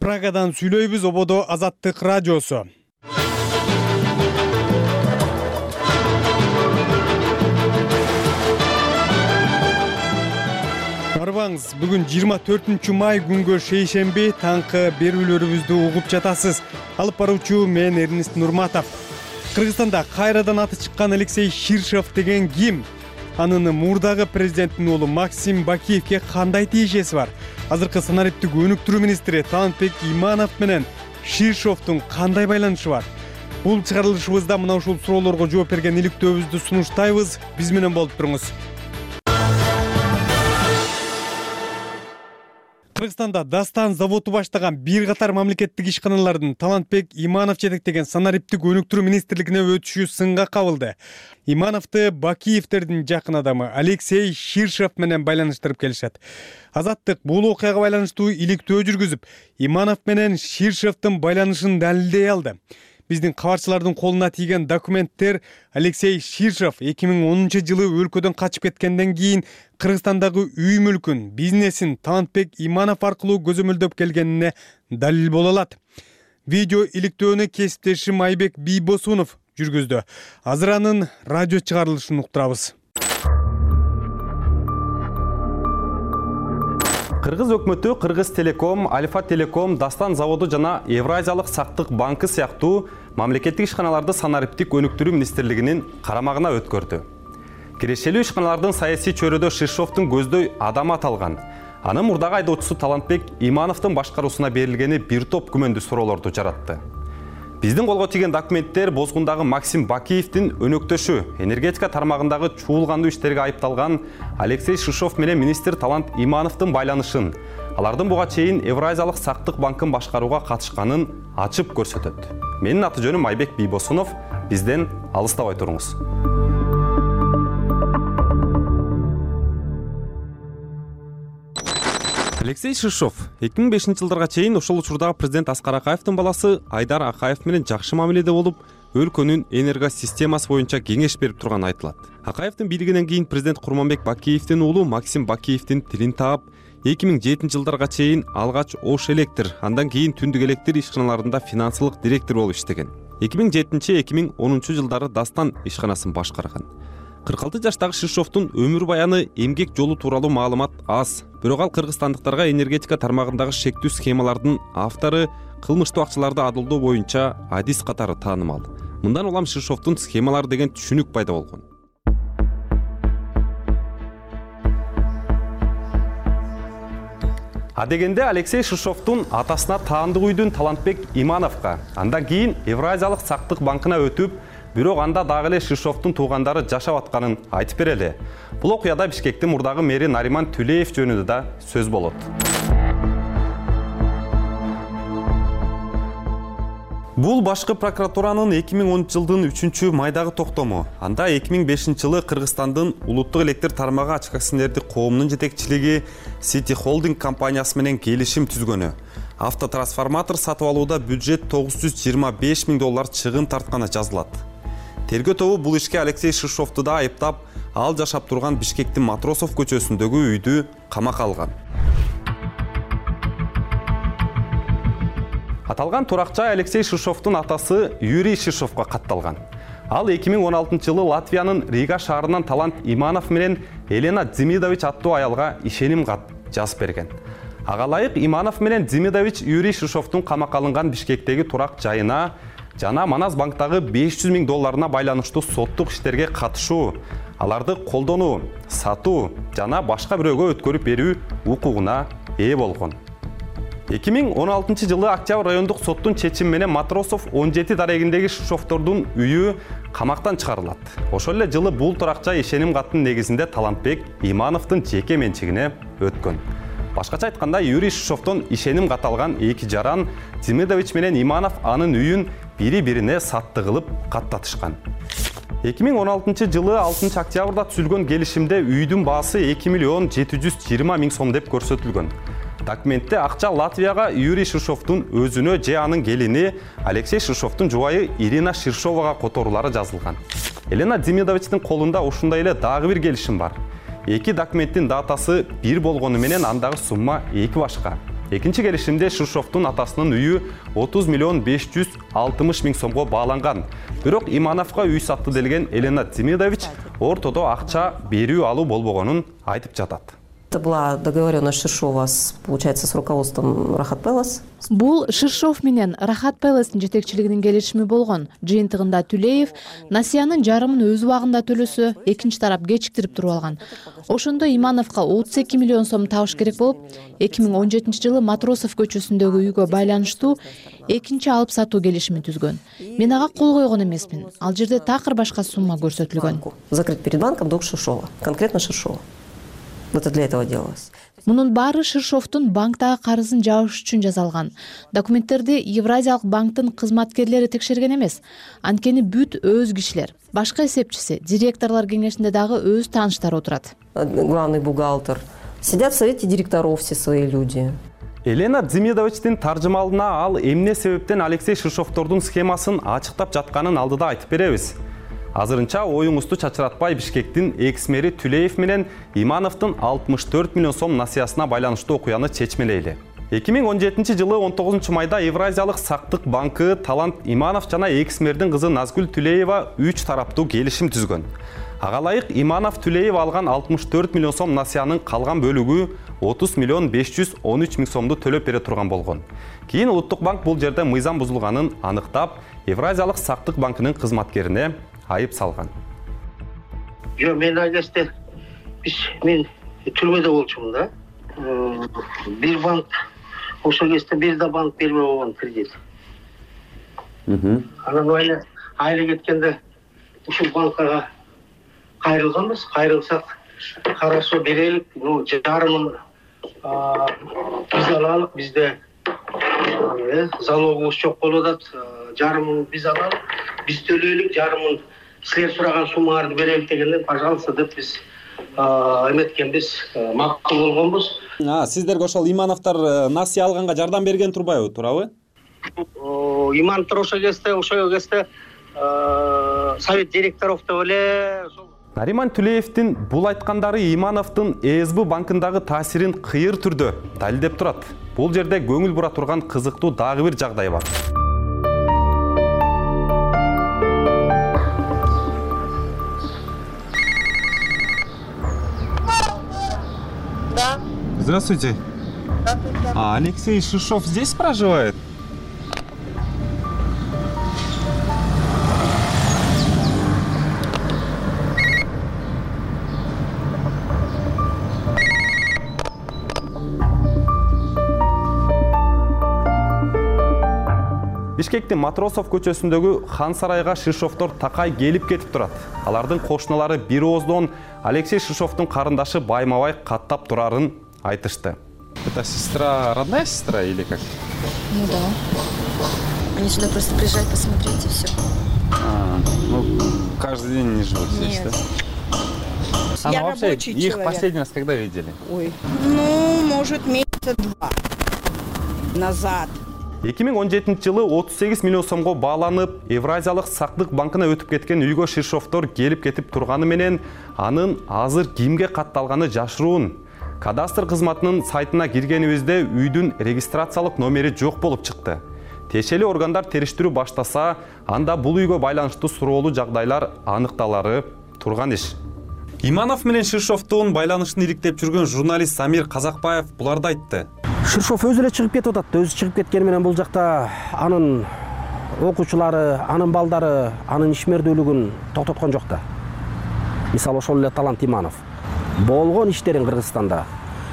Прагадан сүйлөйбүз, ободо Азаттык радиосу. Арбаңыз, бүгүн 24 май күнгө шейшемби таңкы берүүлөрүбүздү угуп жатасыз. Алып баруучу мен Эрнест Нурматов. Кыргызстанда кайрадан аты чыккан Алексей Ширшов деген ким? Анын мурдагы президенттин уулу Максим Бакиевке кандай тиешеси бар? Азыркы санариптик өнүктүрүү министри Талантбек Иманов менен Ширшовдун кандай байланышы бар? Бул чыгарылышыбызда мына ушул суроолорго жооп берген иликтөөбүздү сунуштайбыз. Биз менен болуп туруңуз. Кыргызстанда Дастан заводу баштаган бир катар мамлекеттик ишканалардын Талантбек Иманов жетектеген санариптик өнүктүрүү министрлигине өтүшү сынга кабылды. Имановду Бакиевтердин жакын адамы Алексей Ширшов менен байланыштырып келишет. Азаттык бул окуяга байланыштуу иликтөө жүргүзүп, Иманов менен Ширшовдун байланышын далилдей алды. Биздин кабарчылардын колуна тийген документтер Алексей Ширшов 2010-жылы өлкөдөн качып кеткенден кийин Кыргызстандагы үй мүлкүн, бизнесин Талантбек Иманов аркылуу көзөмөлдөп келгенине далил боло алат. Видео иликтөөнү кесиптешим Айбек Бийбосунов жүргүздү. Азыр анын радио чыгарылышын уктурабыз. Кыргыз өкмөтү Кыргыз Телеком, Альфа Телеком, Дастан заводу жана Евразиялык сактык банкы сыяктуу мамлекеттик ишканаларды санариптик өнүктүрүү министрлигинин карамагына өткөрдү. Кирешелүү ишканалардын саясий чөйрөдө Ширшовдун көздөй адамы аталган. Анын мурдагы айдоочусу Талантбек Имановдун башкаруусуна берилгени бир топ күмөндүү суроолорду жаратты. Биздин колго тийген документтер Бозгундагы Максим Бакиевдин өнөктөшү, энергетика тармагындагы чуулгандуу иштерге айыпталган Алексей Ширшов менен министр Талант Имановдун байланышын, алардын буга чейин Евразиялык сактык банкын башкарууга катышканын ачып көрсөтөт. Менин аты жөнүм Айбек Бийбосунов. Бизден алыстабай туруңуз. Алексей Ширшов 2005-жылдарга чейин ошол учурдагы президент Аскар Акаевдин баласы Айдар Акаев менен жакшы мамиледе болуп, өлкөнүн энергосистемасы боюнча кеңеш берип турганы айтылат. Акаевдин бийлигинен кийин президент Курманбек Бакиевдин уулу Максим Бакиевдин тилин таап, 2007-жылдарга чейин алгач Ош Электр, андан кийин Түндүк Электр ишканаларында финансылык директор болуп иштеген. 2007-2010 жылдары Дастан ишканасын башкарган. 46 жаштагы Ширшовдун өмүр баяны, эмгек жолу тууралуу маалымат аз. Бирок ал кыргызстандыктарга энергетика тармагындагы шектүү схемалардын автору, кылмыштуу акчаларды адылдоо боюнча адис катары таанымал. Мындан улам Ширшовдун схемалары деген түшүнүк пайда болгон. Адегенде Алексей Ширшовдун атасына таандык үйдүн Талантбек Имановго, андан кийин Евразиялык сактык банкына өтүп, бирок анда дагы эле Ширшовдун туугандары жашап атканын айтып берели. Бул окуяда Бишкектин мурдагы мэри Нариман Түлеев жөнүндө да сөз болот. Бул башкы прокуратуранын 2010 жылдын 3-майдагы токтому. Анда 2005 жылы Кыргызстандын улуттук электр тармагы ачык акционердик коомунун жетекчилиги City Holding компаниясы менен келишим түзгөнү. Автотрансформатор сатып алууда бюджет $925 000 чыгым тартканы жазылат. Тергөө тобу бул ишке Алексей Ширшовду да айыптап, ал жашап турган Бишкектин Матросов көчөсүндөгү үйдү камакка алган. Аталган туракча Алексей Ширшовдун атасы Юрий Ширшовго катталган. Ал 2016 жылы Латвиянын Рига шаарынан Талант Иманов менен Елена Демидович аттуу аялга ишеним кат жазып берген. Ага ылайык Иманов менен Демидович Юрий Ширшовдун камакка алынган Бишкектеги турак жайына жана Манас банктагы $500 000 байланыштуу соттук иштерге катышуу, аларды колдонуу, сатуу жана башка бирөөгө өткөрүп берүү укугуна ээ болгон. 2016 жылы Октябрь райондук соттун чечими менен Матросов 17 дарегиндеги Ширшовдордун үйү камактан чыгарылат. Ошол эле жылы бул туракча ишеним каттын негизинде Талантбек Имановдун жеке менчигине өткөн. Башкача айтканда, Юрий Ширшовдон ишеним кат алган эки жаран Демидович менен Иманов анын үйүн бири-бирине сатты кылып каттатышкан. 2016 жылы 6 октябрда түзүлгөн келишимде үйдүн баасы 2 720 000 сом деп көрсөтүлгөн. Документте акча Латвияга Юрий Ширшовдун өзүнө же анын келини Алексей Ширшовдун жубайы Ирина Ширшовага которуулары жазылган. Елена Демидовичтин колунда ушундай эле дагы бир келишим бар. Эки документтин датасы бир болгону менен андагы сумма эки башка. Экинчи келишимде Ширшовдун атасынын үйү 30 миллион 560 миң сомго бааланган. Бирок Имановго үй сатты делген Елена Демидович ортодо акча берүү алуу болбогонун айтып жатат. Это была договоренность Ширшова получается, с руководством Рахат Пелос. Бул Ширшов менен Рахат Пелостун жетекчилигинин келишими болгон. Жыйынтыгында Түлеев насыянын жарымын өз убагында төлөсө, экинчи тарап кечиктирип туруп алган. Ошондо Имановго 32 миллион сом табыш керек болуп, 2017-жылы Матросов көчөсүндөгү үйгө байланыштуу экинчи алып сатуу келишими түзгөн. Мен ага кол койгон эмесмин. Ал жерде такыр башка сумма көрсөтүлгөн. Закрыть перед банком долг Ширшова, конкретно Ширшова. Это для этого делалось. Мунун баары Ширшовдун банктагы карызын жабыш үчүн жасалган. Документтерди Евразиялык банктын кызматкерлери текшерген эмес. Анткени бүт өз кишилер. Башка эсепчиси, директорлор кеңешинде дагы өз тааныштары отурат. Главный бухгалтер. Сидят в совете директоров все свои люди. Елена Демидовичтин таржымалына ал эмне себептен Алексей Ширшовдордун схемасын ачыктап жатканын алдыда айтып беребиз. Азырынча оюңузду чачыратпай Бишкектин экс-мэри Түлеев менен Имановдун 64 миллион сом насыясына байланыштуу окуяны чечмелейли. 2017 жылы 19 майда Евразиялык сактык банкы Талант Иманов жана экс-мэрдин кызы Назгүл Түлеева 3 тараптуу келишим түзгөн. Ага ылайык Иманов Түлеев алган 64 миллион сом насыянын калган бөлүгү 30 миллион 513 миң сомду төлөп бере турган болгон. Кийин Улуттук банк бул жерде мыйзам бузулганын аныктап, Евразиялык сактык банкынын кызматкерине айып салган. Жо, мен айдасты, мен түрмеде болчумун да. Бир банк, ошо кезде бир да банк бербей болгон кредит. Анан айла кеткенде ушул банкага кайрылганбыз, кайрылсак, карашо берелик, жарымын биз алалык, бизде залогубуз жок болуп атат, жарымын биз алалык, биз төлөйлүк, жарымын силер сураган суммаларды берелик дегенде, пожалуйста деп биз эметкенбиз, макул болгонбуз. Сиздерге ошол Имановдор насыя алганга жардам берген турбайбы, туурабы? Имановдор ошо кезде совет директоров деп эле. Нариман Түлеевдин бул айткандары Имановдун ЭСБ банкындагы таасирин кыйыр түрдө далилдеп турат. Бул жерде көңүл бура турган кызыктуу дагы бир жагдай бар. Здравствуйте. А Алексей Ширшов здесь проживает? Бишкектин Матросов көчөсүндөгү Хан сарайга Ширшовдор такай келип кетип турат. Алардын кошуналары бир ооздон Алексей Ширшовдун карындашы байма-бай каттап турарын айтышты. Это сестра, родная сестра или как? Ну да. Они сюда просто приезжают посмотреть и все. Каждый день не живут здесь, да? Я вообще, рабочий их человек. последний раз когда видели? Ой, может, месяца 2 назад. 2017 жылы 38 миллион сомго бааланып, Евразиялык сактык банкына өтүп кеткен үйгө Ширшовдор келип кетип турганы менен, анын азыр кимге катталганы жашыруун. Кадастр кызматынын сайтына киргенибизде үйдүн регистрациялык номери жок болуп чыкты. Тиешелүү органдар териштирүү баштаса, анда бул үйгө байланыштуу суроолуу жагдайлар аныкталары турган иш. Иманов менен Ширшовдун байланышын иликтеп жүргөн журналист Самир Казакбаев буларды айтты. Ширшов өзү эле чыгып кетип атат. Өзү чыгып кеткени менен бул жакта анын окуучулары, анын балдары, анын ишмердүүлүгүн токтоткон жок да. Мисалы ошол эле Талант Иманов болгон иштерин Кыргызстанда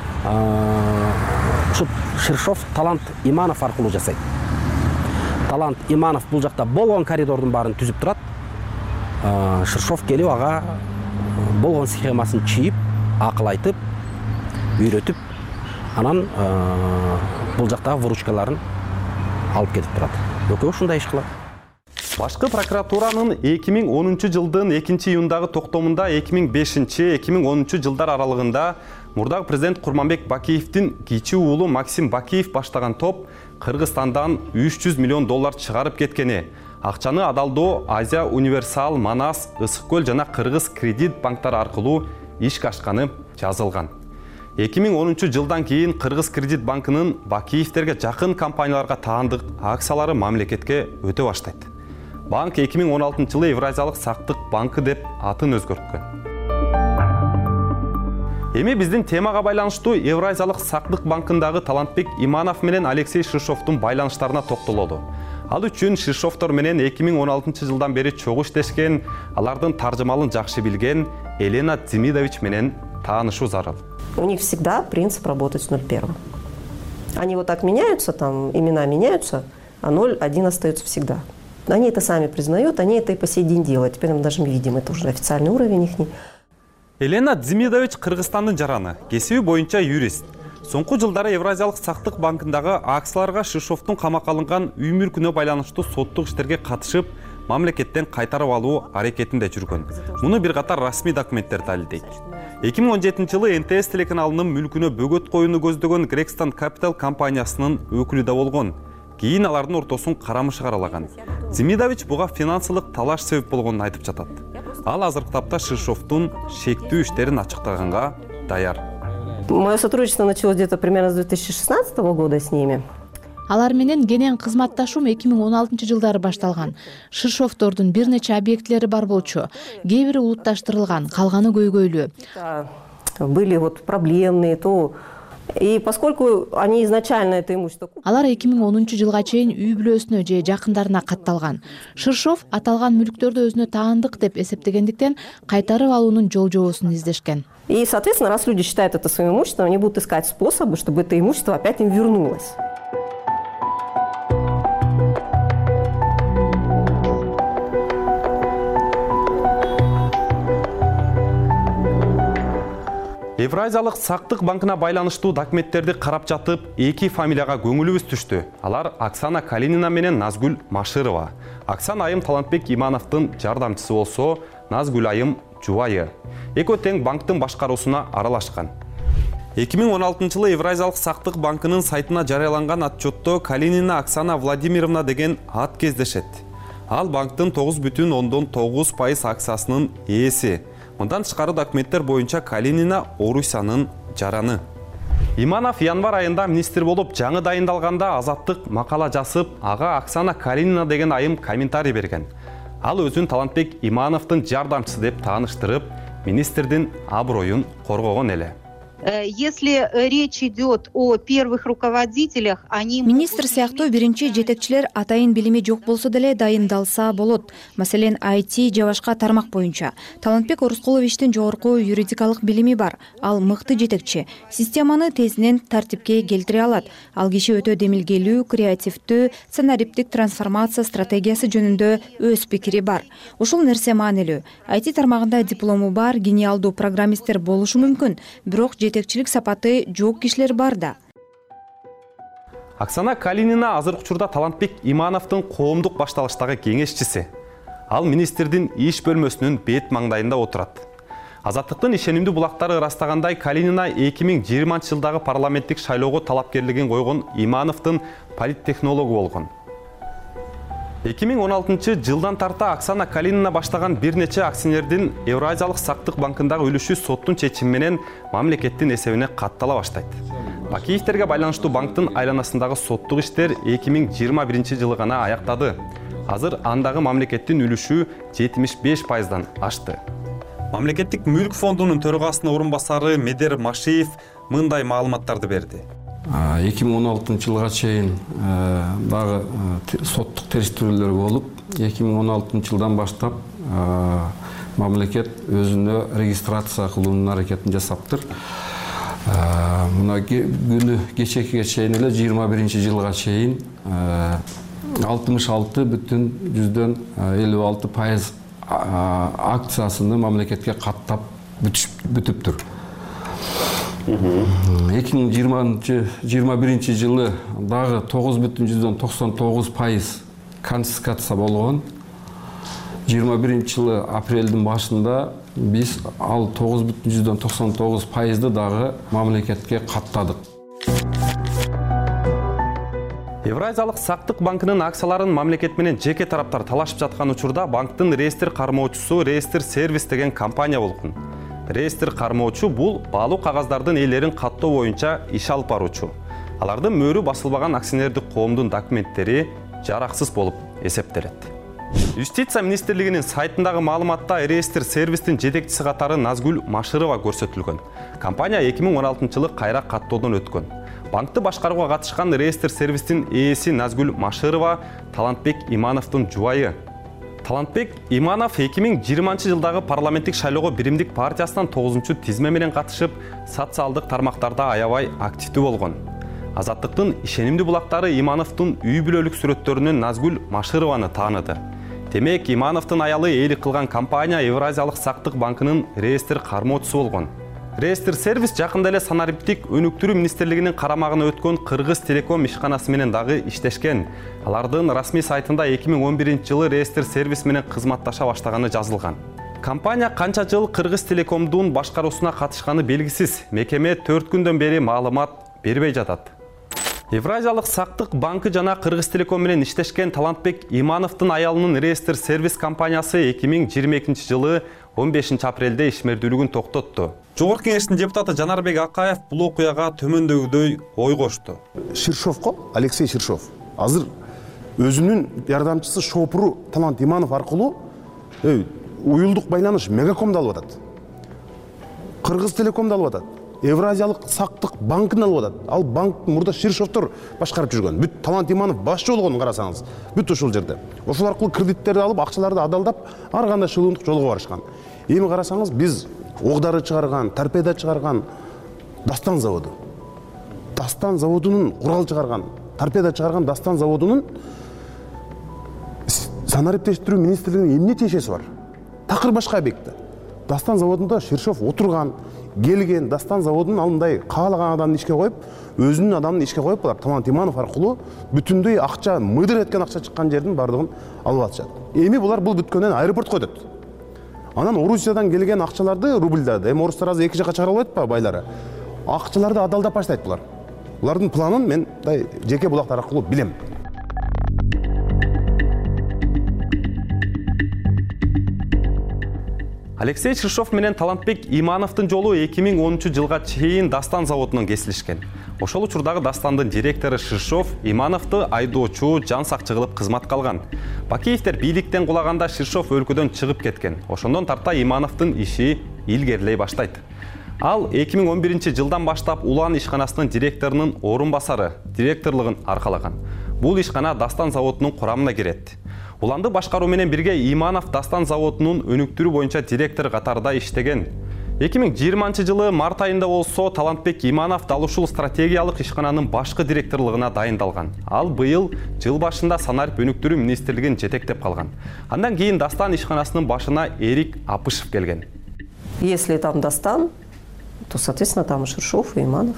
ушу Ширшов Талант Иманов аркылуу жасайт. Талант Иманов бул жакта болгон коридордун баарын түзүп турат. Ширшов келип ага болгон схемасын чийип, акыл айтып, үйрөтүп, анан бул жактагы выручкаларын алып кетип турат. Экөө ушундай иш кылат. Башкы прокуратуранын 2010 жылдын 2-июндагы токтомунда 2005-2010 жылдар аралыгында мурдагы президент Курманбек Бакиевдин кичи уулу Максим Бакиев баштаган топ Кыргызстандан 300 миллион доллар чыгарып кеткени, акчаны адалдоо Азия Универсал, Манас, Ысык көл жана Кыргыз кредит банктары аркылуу ишке ашканы жазылган. 2010 жылдан кийин Кыргыз Кредит банкынын Бакиевтерге жакын компанияларга таандык акциялары мамлекетке өтө баштайт. Банк 2016 жылы Евразиялык сактык банкы деп атын өзгөрткөн. Эми биздин темага байланыштуу Евразиялык сактык банкындагы Талантбек Иманов менен Алексей Шишовдун байланыштарына токтололу. Ал үчүн Шишовдор менен 2016 жылдан бери чогуу иштешкен, алардын таржымалын жакшы билген Елена Демидович менен таанышуу зарыл. У них всегда принцип работать с 0,1. Они вот так меняются, там имена меняются, а 0,1 остается всегда. Они это сами признают, они это и по сей день делают. Теперь мы даже видим, это уже официальный уровень их. Елена Демидович Кыргызстандын жараны, кесиби боюнча юрист. Соңку жылдары Евразиялык сактык банкындагы акцияларга Шишовдун камакка алынган үй мүлкүнө байланыштуу соттук иштерге катышып, мамлекеттен кайтарып алуу аракетинде жүргөн. Муну бир катар расмий документтер далилдейт. 2017 жылы НТС телеканалынын мүлкүнө бөгөт коюуну көздөгөн Грексton Capital компаниясынын өкүлү да болгон. Кийин алардын ортосун карамыш каралаган. Демидович буга финансылык талаш себеп болгонун айтып жатат. Ал азыркы тапта Шишовдун шектүү иштерин ачыктаганга даяр. Мое сотрудничество началось где-то примерно с 2016 года с ними. Алар менен кенен кызматташуум 2016 жылдары башталган. Шишовдордун бир нече объектилери бар болчу. Кээ бири улутташтырылган, калганы көйгөйлүү. Были вот проблемные, то и поскольку они изначально это имущество... Алар 2010 жылга чейин үй бүлөсүнө же жакындарына катталган. Шишов аталган мүлктөрдү өзүнө таандык деп эсептегендиктен кайтарып алуунун жол жобосун издешкен. И, соответственно, раз люди считают это своим имуществом, они будут искать способы, чтобы это имущество опять им вернулось. Евразиялык сактык банкына байланыштуу документтерди карап жатып, эки фамилияга көңүлүбүз түштү. Алар Оксана Калинина менен Назгүл Маширова. Оксана айым Талантбек Имановдун жардамчысы болсо, Назгүл айым жубайы. Экөө тең банктын башкаруусуна аралашкан. 2016 жылы Евразиялык сактык банкынын сайтына жарыяланган отчетто Калинина Оксана Владимировна деген ат кездешет. Ал банктын 9,9% акциясынын ээси. Мындан тышкары документтер боюнча Калинина Орусиянын жараны. Иманов январь айында министр болуп жаңы дайындалганда Азаттык макала жазып, ага Оксана Калинина деген айым комментарий берген. Ал өзүн Талантбек Имановдун жардамчысы деп тааныштырып, министрдин аброюн коргогон эле. Если речь идет о первых руководителях, они... Министр сыяктуу биринчи жетекчилер атайын билими жок болсо деле дайындалса болот. Маселен, IT же башка тармак боюнча. Талантбек Орускуловичтин жогорку юридикалык билими бар. Ал мыкты жетекчи. Системаны тезинен тартипке келтире алат. Ал киши өтө демилгелүү, креативдүү, сценариптик трансформация стратегиясы жөнүндө өз пикири бар. Ушул нерсе маанилүү. IT тармагында диплому бар, гениалдуу программисттер болушу мүмкүн, бирок жетекчилик сапаты жок кишилер бар да. Оксана Калинина азыркы учурда Талантбек Имановдун коомдук башталыштагы кеңешчиси. Ал министрдин иш бөлмөсүнүн бет маңдайында отурат. Азаттыктын ишенимдүү булактары ырастагандай, Калинина 2020 жылдагы парламенттик шайлоого талапкерлигин койгон Имановдун политтехнологу болгон. 2016 жылдан тарта Оксана Калинина баштаган бир нече акционердин Евразиялык сактык банкындагы үлүшү соттун чечими менен мамлекеттин эсебине каттала баштайт. Бакиевтерге байланыштуу банктын айланасындагы соттук иштер 2021 жылы гана аяктады. Азыр андагы мамлекеттин үлүшү 75%дан ашты. Мамлекеттик мүлк фондунун төрагасынын орун басары Медер Машиев мындай маалыматтарды берди. 2016 жылга чейин дагы соттук териштирүүлөр болуп, 2016 жылдан баштап мамлекет өзүнө регистрация кылуунун аракетин жасаптыр. Мына күнү кечээкиге чейин эле 21 жылга чейин 66,56% акциясыны мамлекетке каттап бүтүптүр. 2021 жылы дагы 9,99% конфискация болгон. 21 жылы апрелдин башында биз ал 9,99%ды дагы мамлекетке каттадык. Евразиялык сактык банкынын акцияларын мамлекет менен жеке тараптар талашып жаткан учурда банктын реестр кармоочусу Реестр сервис деген компания болгон. реестр кармоочу бул баалуу кагаздардын ээлерин каттоо боюнча иш алып баруучу. Алардын мөөрү басылбаган акционердик коомдун документтери жараксыз болуп эсептелет. Юстиция министрлигинин сайтындагы маалыматта реестр сервистин жетекчиси катары Назгүл Машырова көрсөтүлгөн. Компания 2016-жылы кайра каттоодон өткөн. Банкты башкарууга катышкан реестр сервистин ээси Назгүл Машырова Талантбек Имановдун жубайы. Талантбек Иманов 2020-жылдагы парламенттик шайлоого Биримдик партиясынан 9-тизме менен катышып, социалдык тармактарда аябай активдүү болгон. Азаттыктын ишенимдүү булактары Имановдун үй бүлөлүк сүрөттөрүнөн Назгүл Машырованы тааныды. Демек, Имановдун аялы ээлик кылган компания Евразиялык сактык банкынын реестр кармоочусу болгон. Реестр сервис жакында эле санариптик өнүктүрүү министрлигинин карамагына өткөн Кыргыз Телеком ишканасы менен дагы иштешкен. Алардын расмий сайтында 2011-жылы реестр сервис менен кызматташа баштаганы жазылган. Компания канча жыл Кыргыз Телекомдун башкаруусуна катышканы белгисиз. Мекеме 4 күндөн бери маалымат бербей жатат. Евразиялык сактык банкы жана Кыргыз Телеком менен иштешкен Талантбек Имановдун аялынын реестр сервис компаниясы 2022-жылы 15 апрелде ишмердүүлүгүн токтотту. Жогорку кеңештин депутаты Жанарбек Акаев бул окуяга төмөндөгүдөй ой кошту. Ширшовко, Алексей Ширшов азыр өзүнүн жардамчысы шопуру Талант Иманов аркылуу уюлдук байланыш Мегакомду алып атат. Кыргыз Телекомду алып атат. Евразиялык сактык банкын алып атат. Ал банктын мурда Ширшовдор башкарып жүргөн. Бүт Талант Иманов башчы болгонун карасаңыз, бүт ушул жерде. Ошол аркылуу кредиттерди алып, акчаларды адалдап, ар кандай шылымдык жолго барышкан. Эми карасаңыз, биз оғдары чыгарган, торпеда чыгарган Дастан заводу. Дастан заводунун курал чыгарган, торпеда чыгарган Дастан заводунун санариптештирүү министрлигинин эмне тиешеси бар? Такыр башка объектте. Дастан заводунда Ширшов отурган, келген Дастан заводунун алдындай каалаган адамды ишке коюп, өзүнүн адамын ишке коюп, алар Талант Иманов аркылуу бүтүндөй акча, мыдыр эткен акча чыккан жердин бардыгын алып атышат. Эми булар бул бүткөндөн аэропортко өтөт. Анан Орусиядан келген акчаларды рубльдады. Эми орустар азыр эки жака чыгара албайт па байлары? Акчаларды адалдап баштайт булар. Булардын планын мен жеке булактар аркылуу билем. Алексей Ширшов менен Талантбек Имановдун жолу 2010-жылга чейин Дастан заводунан кесилишкен. Ошол учурдагы Дастандын директору Ширшов Имановду айдоочу, жан сакчы кылып кызматка алган. Бакиевдер бийликтен кулаганда Ширшов өлкөдөн чыгып кеткен. Ошондон тарта Имановдун иши илгерилей баштайт. Ал 2011-жылдан баштап Улан ишканасынын директорунун орун басары, директорлугун аркалаган. Бул ишкана Дастан заводунун курамына кирет. Уланды башкаруу менен бирге Иманов Дастан заводунун өнүктүрүү боюнча директор катарда иштеген. 2020-жылы март айында болсо Талантбек Иманов дал ушул стратегиялык ишкананын башкы директорлугуна дайындалган. Ал быйыл жыл башында санарип өнүктүрүү министрлигин жетектеп калган. Андан кийин Дастан ишканасынын башына Эрик Апышев келген. Если там Дастан, то, соответственно, там и Ширшов, и Иманов.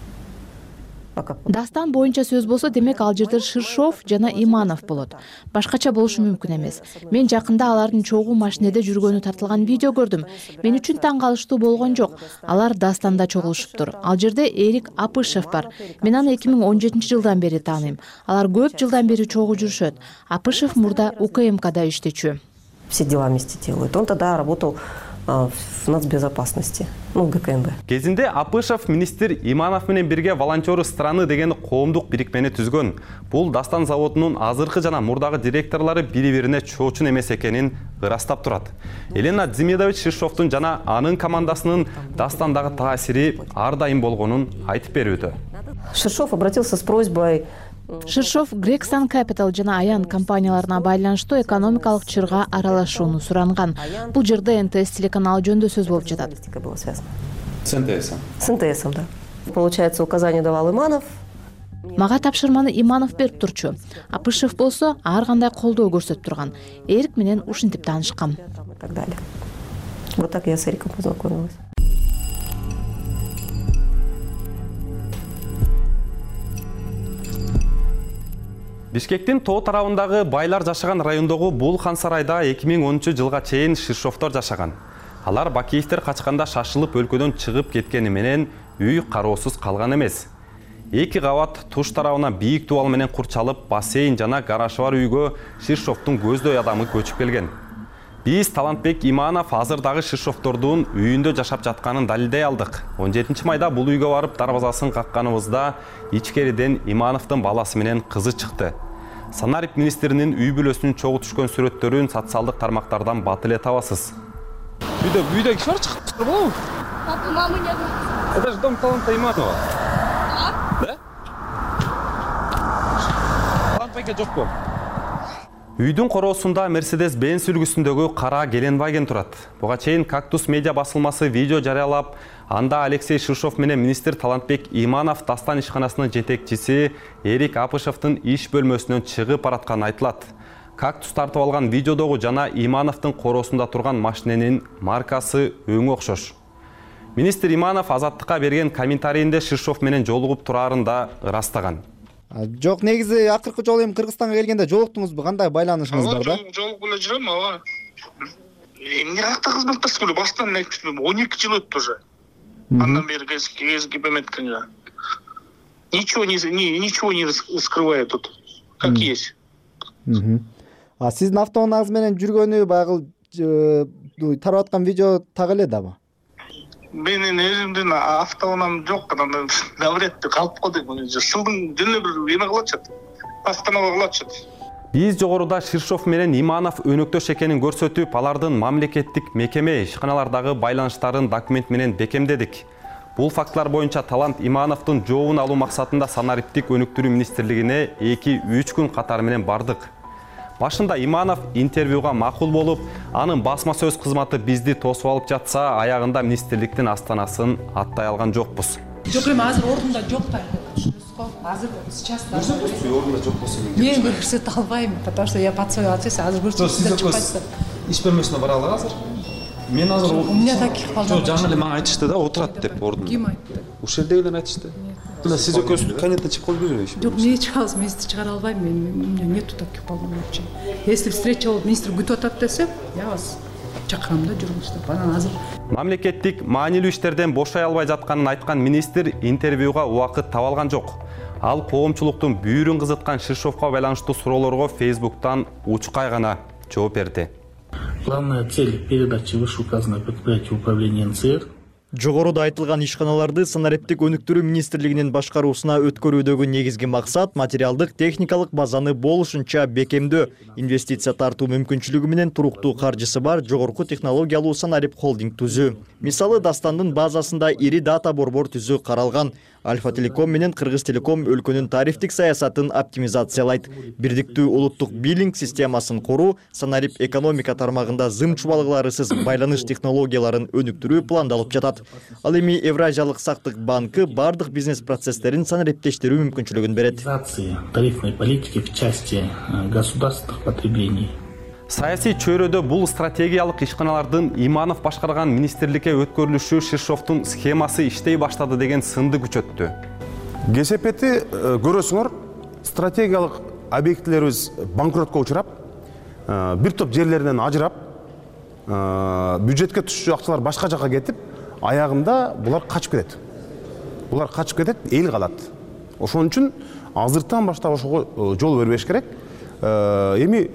Дастан боюнча сөз болсо, демек ал жерде Ширшов жана Иманов болот. Башкача болушу мүмкүн эмес. Мен жакында алардын чогуу машинеде жүргөнү тартылган видео көрдүм. Мен үчүн таң калыштуу болгон жок. Алар Дастанда чогулушуптур. Ал жерде Эрик Апышев бар. Мен аны 2017-жылдан бери тааныйм. Алар көп жылдан бери чогуу жүрүшөт. Апышев мурда УКМКда иштечү. Все дела вместе делают. Он тогда работал в нацбезопасности, ГКНБ. Кезинде Апышев министр Иманов менен бирге волонтеры страны деген коомдук бирикмени түзгөн. Бул Дастан заводунун азыркы жана мурдагы директорлору бири-бирине чоочун эмес экенин ырастап турат. Елена Демидович Ширшовдун жана анын командасынын Дастандагы таасири ар дайым болгонун айтып берүүдө. Ширшов обратился с просьбой. Ширшов Грексан Capital жана Аян компанияларына байланыштуу экономикалык чырга аралашууну суранган. Бул жерде НТС телеканалы жөнүндө сөз болуп жатат. С НТС. С НТС, да. Получается, указание давал Иманов. Мага тапшырманы Иманов берип турчу. Апышев болсо ар кандай колдоо көрсөтүп турган. Эрик менен ушинтип таанышкам. И так далее. Вот так я с Эриком познакомилась. Бишкектин тоо тарабындагы байлар жашаган райондогу бул хан сарайда 2010-жылга чейин Ширшовдор жашаган. Алар Бакиевдер качканда шашылып өлкөдөн чыгып кеткени менен үй кароосуз калган эмес. 2 кабат туш тарабына бийик дубал менен курчалып, бассейн жана гаражы бар үйгө Ширшовдун көздөй адамы көчүп келген. Биз Талантбек Иманов азыр дагы Ширшовдордун үйүндө жашап жатканын далилдей алдык. 17 майда бул үйгө барып дарбазасын какканыбызда ичкериден Имановдун баласы менен кызы чыкты. Санарип министринин үй бүлөсүнүн чогуу түшкөн сүрөттөрүн социалдык тармактардан бат эле табасыз. Үйдө киши бар чыгып болобу? Папа, мамы нет. Это же дом Таланта Иманова. Да? Талант байке жокпу? Үйдүн короосунда Mercedes-Benz үлгүсүндөгү кара Геленваген турат. Буга чейин Кактус медиа басылмасы видео жарыялап, анда Алексей Ширшов менен министр Талантбек Иманов Дастан ишканасынын жетекчиси Эрик Апышевдин иш бөлмөсүнөн чыгып баратканы айтылат. Кактус тартып алган видеодогу жана Имановдун короосунда турган машиненин маркасы өңү окшош. Министр Иманов Азаттыкка берген комментарийинде Ширшов менен жолугуп турарын да ырастаган. Жок, негизи акыркы жолу эми Кыргызстанга келгенде жолуктуңузбу? Кандай байланышыңыз бар да? Жолугуп эле жүрөм, ооба. Эмне катта кызматташып эле баштан айтып 12 жыл өттү уже. Андан бери кезип эметкен жа. Ничего не скрывает тут, как есть. А сиздин автоунааңыз менен жүргөнү баягы тарап аткан видео так эле дабы? Менин өзүмдүн автоунаам жок, навретти калып калды. Сылдың жөнү бир эме кылатчат. Останова кылатчат. Биз жогоруда Ширшов менен Иманов өнөктөш экенин көрсөтүп, алардын мамлекеттик мекеме ишканалардагы байланыштарын документ менен бекемдедик. Бул фактылар боюнча Талант Имановдун жообун алуу максатында Санариптик өнүктүрүү министрлигине 2-3 күн катары менен бардык. Башында Иманов интервьюга макул болуп, анын басма сөз кызматы бизди тосуп алып жатса, аягында министрликтин астанасын аттай алган жокпуз. Жок, эми азыр ордунда жок да. Азыр сейчас ордунда жок болсо мен көрсөтө албайм, потому что я под свою ответственность азыр көрсөтөм. Иш бөлмөсүнө бара алалы азыр? Мен азыр у меня таких фалдов. Жок, жаңы эле мага айтышты да, отурат деп ордунда. Ким айтты? Ушул жердегилер айтышты. Сиз экөөсү конетте чыгып калып жүрбөйсүңбү? Жок, эмне чыгабыз, мен сизди чыгара албайм, у меня нету таких полномочий. Если встреча болуп министр күтүп атат десе, я вас чакырам да жүрүңүз деп. Анан азыр мамлекеттик маанилүү иштерден бошой албай жатканын айткан министр интервьюга убакыт таба алган жок. Ал коомчулуктун бүйүрүн кызыткан Ширшовго байланыштуу суроолорго Facebook'тан учкай гана жооп берди. Главная цель передачи вышеуказанного предприятия управления НЦР. Жогоруда айтылган ишканаларды Санариптик өнүктүрүү министрлигинин башкаруусуна өткөрүүдөгү негизги максат материалдык техникалык базаны болушунча бекемдөө, инвестиция тартуу мүмкүнчүлүгү менен туруктуу каржысы бар жогорку технологиялуу Санарип холдинг түзүү. Мисалы Дастандын базасында ири дата борбор түзүү каралган. Альфа Телеком менен Кыргыз Телеком өлкөнүн тарифтик саясатын оптимизациялайт. Бирдиктүү улуттук биллинг системасын куруу, Санарип экономика тармагында зым чубалгыларысыз байланыш технологияларын өнүктүрүү пландалып жатат. Ал эми Евразиялык сактык банкы бардык бизнес процесстерин санариптештирүү мүмкүнчүлүгүн берет. Тарифной политики в части государственных потреблений. Саясий чөйрөдө бул стратегиялык ишканалардын Иманов башкарган министрликке өткөрүлүшү Ширшовдун схемасы иштей баштады деген сынды күчөттү. ГСПти көрөсүңөр, стратегиялык объектилерибиз банкротко учурап, бир топ жерлеринен ажырап, бюджетке түшчү акчалар башка жака кетип, аягында булар качып кетет. Эл калат. Ошон үчүн азыртан баштап ошого жол бербеш керек. Эми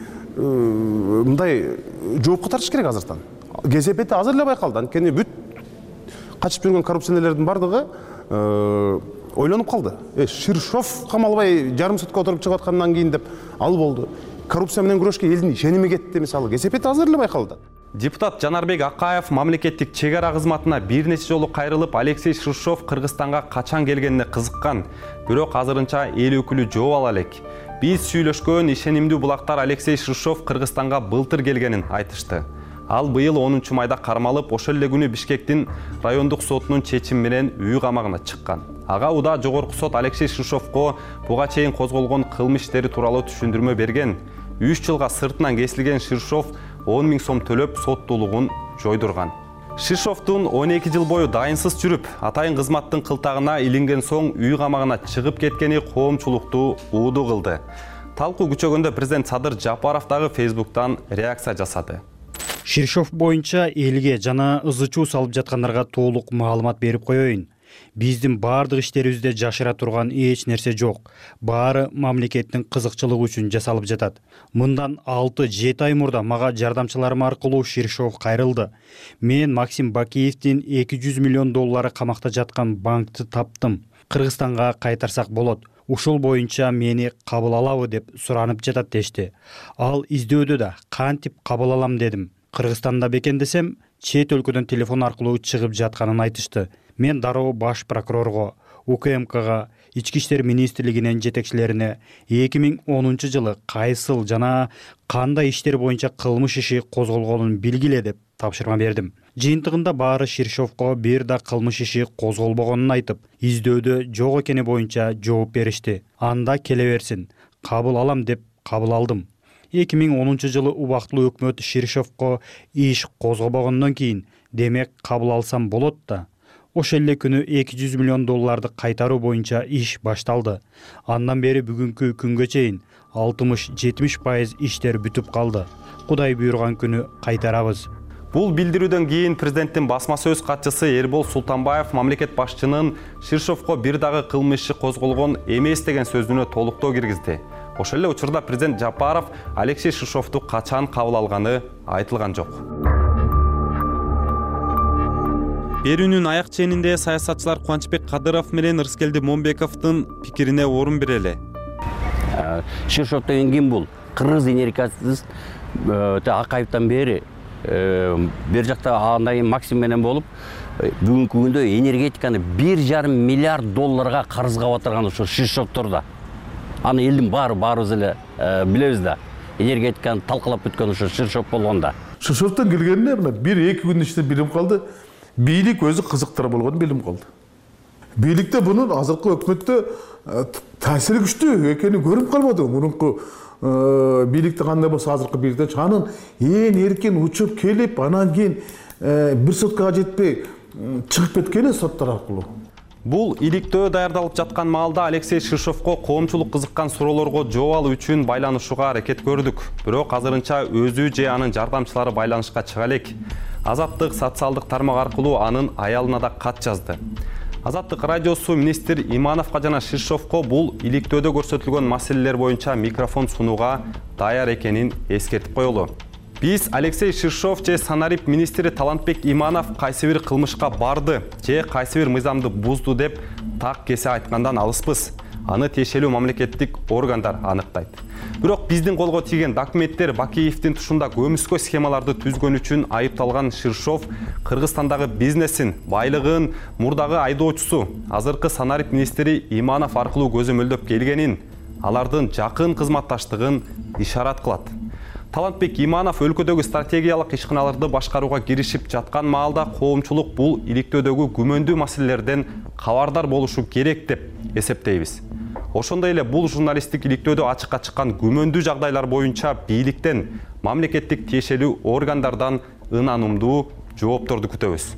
мындай жоопко тартыш керек азыртан. ГСПти азыр эле байкалды. Анткени бүт качып жүргөн коррупционерлердин бардыгы ойлонуп калды. Ширшов камалбай жарым сутка отуруп чыгып аткандан кийин деп ал болду. Коррупция менен күрөшкө элдин ишеними кетти, мисалы. ГСПти азыр эле байкалды. Депутат Жанарбек Акаев мамлекеттик чек ара кызматына бир нече жолу кайрылып, Алексей Ширшов Кыргызстанга качан келгенине кызыккан. Бирок азырынча эл өкүлү жооп ала элек. Биз сүйлөшкөн ишенимдүү булактар Алексей Ширшов Кыргызстанга былтыр келгенин айтышты. Ал быйыл 10 майда кармалып, ошол эле күнү Бишкектин райондук сотунун чечими менен үй камагына чыккан. Ага уда жогорку сот Алексей Ширшовго буга чейин козголгон кылмыш иштери тууралуу түшүндүрмө берген. 3 жылга сыртынан кесилген Ширшов 10 000 сом төлөп соттуулугун жойдурган. Ширшовдун 12 жыл бою дайынсыз жүрүп, атайын кызматтын кылтагына илинген соң үй камагына чыгып кеткени коомчулукту ууду кылды. Талкуу күчөгөндө президент Садыр Жапаров дагы Facebook'тан реакция жасады. Ширшов боюнча элге жана ызы чуу салып жаткандарга толук маалымат берип коеюн. Биздин баардык иштерибизде жашыра турган эч нерсе жок. Баары мамлекеттин кызыкчылыгы үчүн жасалып жатат. Мындан 6-7 ай мурда мага жардамчыларым аркылуу Ширшов кайрылды. Мен Максим Бакиевдин 200 миллион доллары камакта жаткан банкты таптым. Кыргызстанга кайтарсак болот. Ушул боюнча мени кабыл алабы деп суранып жатат дешти. Ал издөөдө да кантип кабыл алам дедим. Кыргызстанда бекен десем, чет өлкөдөн телефон аркылуу чыгып жатканын айтышты. Мен дароо баш прокурорго, УКМКга, Ички иштер министрлигинин жетекчилерине 2010 жылы кайсыл жана кандай иштер боюнча кылмыш иши козголгонун билгиле деп тапшырма бердим. Жыйынтыгында баары Ширшовго бир да кылмыш иши козголбогонун айтып, издөөдө жок экени боюнча жооп беришти. Анда келе берсин, кабыл алам деп кабыл алдым. 2010 жылы убактылуу өкмөт Ширшовго иш козгобогондон кийин, демек кабыл алсам болот да. Ошол эле күнү 200 миллион долларды кайтаруу боюнча иш башталды. Андан бери бүгүнкү күнгө чейин 60-70% иштер бүтүп калды. Кудай буйруган күнү кайтарабыз. Бул билдирүүдөн кийин президенттин басма сөз катчысы Эрбол Султанбаев мамлекет башчынын Ширшовго бир дагы кылмыш иши козголгон эмес деген сөзүнө толуктоо киргизди. Ошол эле учурда президент Жапаров Алексей Ширшовду качан кабыл алганы айтылган жок. Берүүнүн аяк ченинде саясатчылар Кубанычбек Кадыров менен Ырыскелди Момбековдун пикирине орун берели. Ширшов деген ким бул? Кыргыз энергетикасы Акаевден бери бер жакта андай Максим менен болуп, бүгүнкү күндө энергетиканы 1,5 миллиард долларга карызга батырган ошо Ширшовдорда. Аны элдин баарыбыз эле билебиз да. Энергетиканы талкалап бүткөн ошо Ширшов болгонда. Ширшовдон келгенине мына 1-2 күн ичинде билим калды. Бийлик өзү кызыктыра болгон билим калды. Бийликте бунун азыркы өкмөттө таасири күчтүү экени көрүнүп калбады. Мурунку бийликте кандай болсо азыркы бийликте чанын ээн эркин учуп келип, анан кийин бир суткага жетпей чыгып кеткени соттор аркылуу. Бул иликтөө даярдалып жаткан маалда Алексей Ширшовго коомчулук кызыккан суроолорго жооп алуу үчүн байланышууга аракет көрдүк. Бирок азырынча өзү же анын жардамчылары байланышка чыга элек. Азаттык социалдык тармак аркылуу анын аялына да кат жазды. Азаттык радиосу министр Имановго жана Ширшовго бул иликтөөдө көрсөтүлгөн маселелер боюнча микрофон сунууга даяр экенин эскертип коелу. Биз Алексей Ширшов же Санарип министри Талантбек Иманов кайсы бир кылмышка барды же кайсы бир мыйзамды бузду деп так кесе айткандан алыспыз. Аны тиешелүү мамлекеттик органдар аныктайт. Бирок биздин колго тийген документтер Бакиевдин тушунда көмүскө схемаларды түзгөн үчүн айыпталган Ширшов Кыргызстандагы бизнесин, байлыгын мурдагы айдоочусу, азыркы Санарип министри Иманов аркылуу көзөмөлдөп келгенин, алардын жакын кызматташтыгын ишарат кылат. Талантбек Иманов өлкөдөгү стратегиялык ишканаларды башкарууга киришип жаткан маалда коомчулук бул иликтөөдөгү күмөндүү маселелерден кабардар болушу керек деп эсептейбиз. Ошондой эле бул журналисттик иликтөөдө ачыкка чыккан күмөндүү жагдайлар боюнча бийликтен, мамлекеттик тиешелүү органдардан ынанымдуу жоопторду күтөбүз.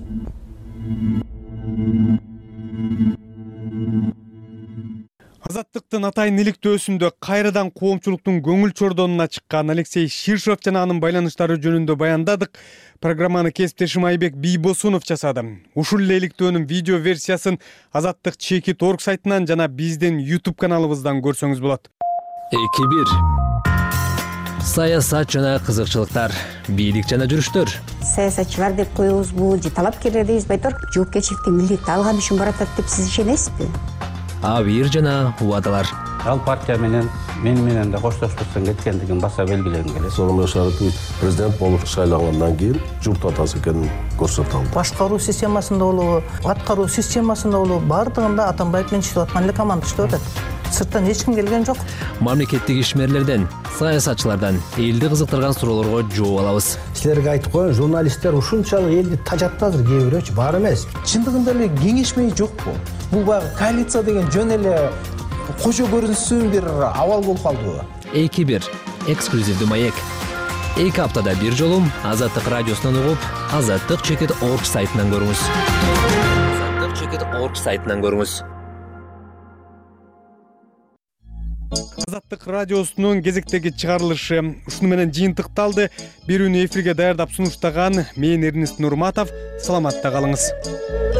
Азаттыктын атайын иликтөөсүндө кайрадан коомчулуктун көңүл чордонуна чыккан Алексей Ширшов жана анын байланыштары жөнүндө баяндадык. Программаны кесиптешим Айбек Бийбосунов жасады. Ушул эле иликтөөнүн видео версиясын Азаттык Чекит.org сайтынан жана биздин YouTube каналыбыздан көрсөңүз болот. 2-1. Саясат жана кызыкчылыктар, бийлик жана жүрүштөр. Саясатчылар деп коебузбу, же талапкерлер дейбизби айтор, жоопкерчиликти милдетти алган үчүн баратат деп сиз ишенесизби? Абийир жана убадалар. Ал партия менен да коштошпостон кеткендигин баса белгилегим келет. Сонун шарты президент болуп шайлангандан кийин журт атасы экенин көрсөтө алды. Башкаруу системасында болобу, аткаруу системасында болобу, бардыгында Атамбаев менен иштеп аткан эле команда иштеп атат. Сырттан эч ким келген жок. Мамлекеттик ишмерлерден, саясатчылардан элди кызыктырган суроолорго жооп алабыз. Силерге айтып коеюн, журналисттер ушунчалык элди тажатты азыр кээ бирөөчү, бар эмес. Чындыгында эле кеңешмей жокпу? Бул баягы коалиция деген жөн эле кожо көрүнсүн бир абал болуп калдыбы? 2-1. Эксклюзивдүү маек. 2 аптада бир жолу Азаттык радиосунан угуп, Азаттык Чекит.org сайтынан көрүңүз. Азаттык Чекит.org сайтынан көрүңүз. Азаттык радиосунун кезектеги чыгарылышы ушуну менен жыйынтыкталды. Берүүнү эфирге даярдап сунуштаган мен Эрнест Нурматов. Саламатта калыңыз.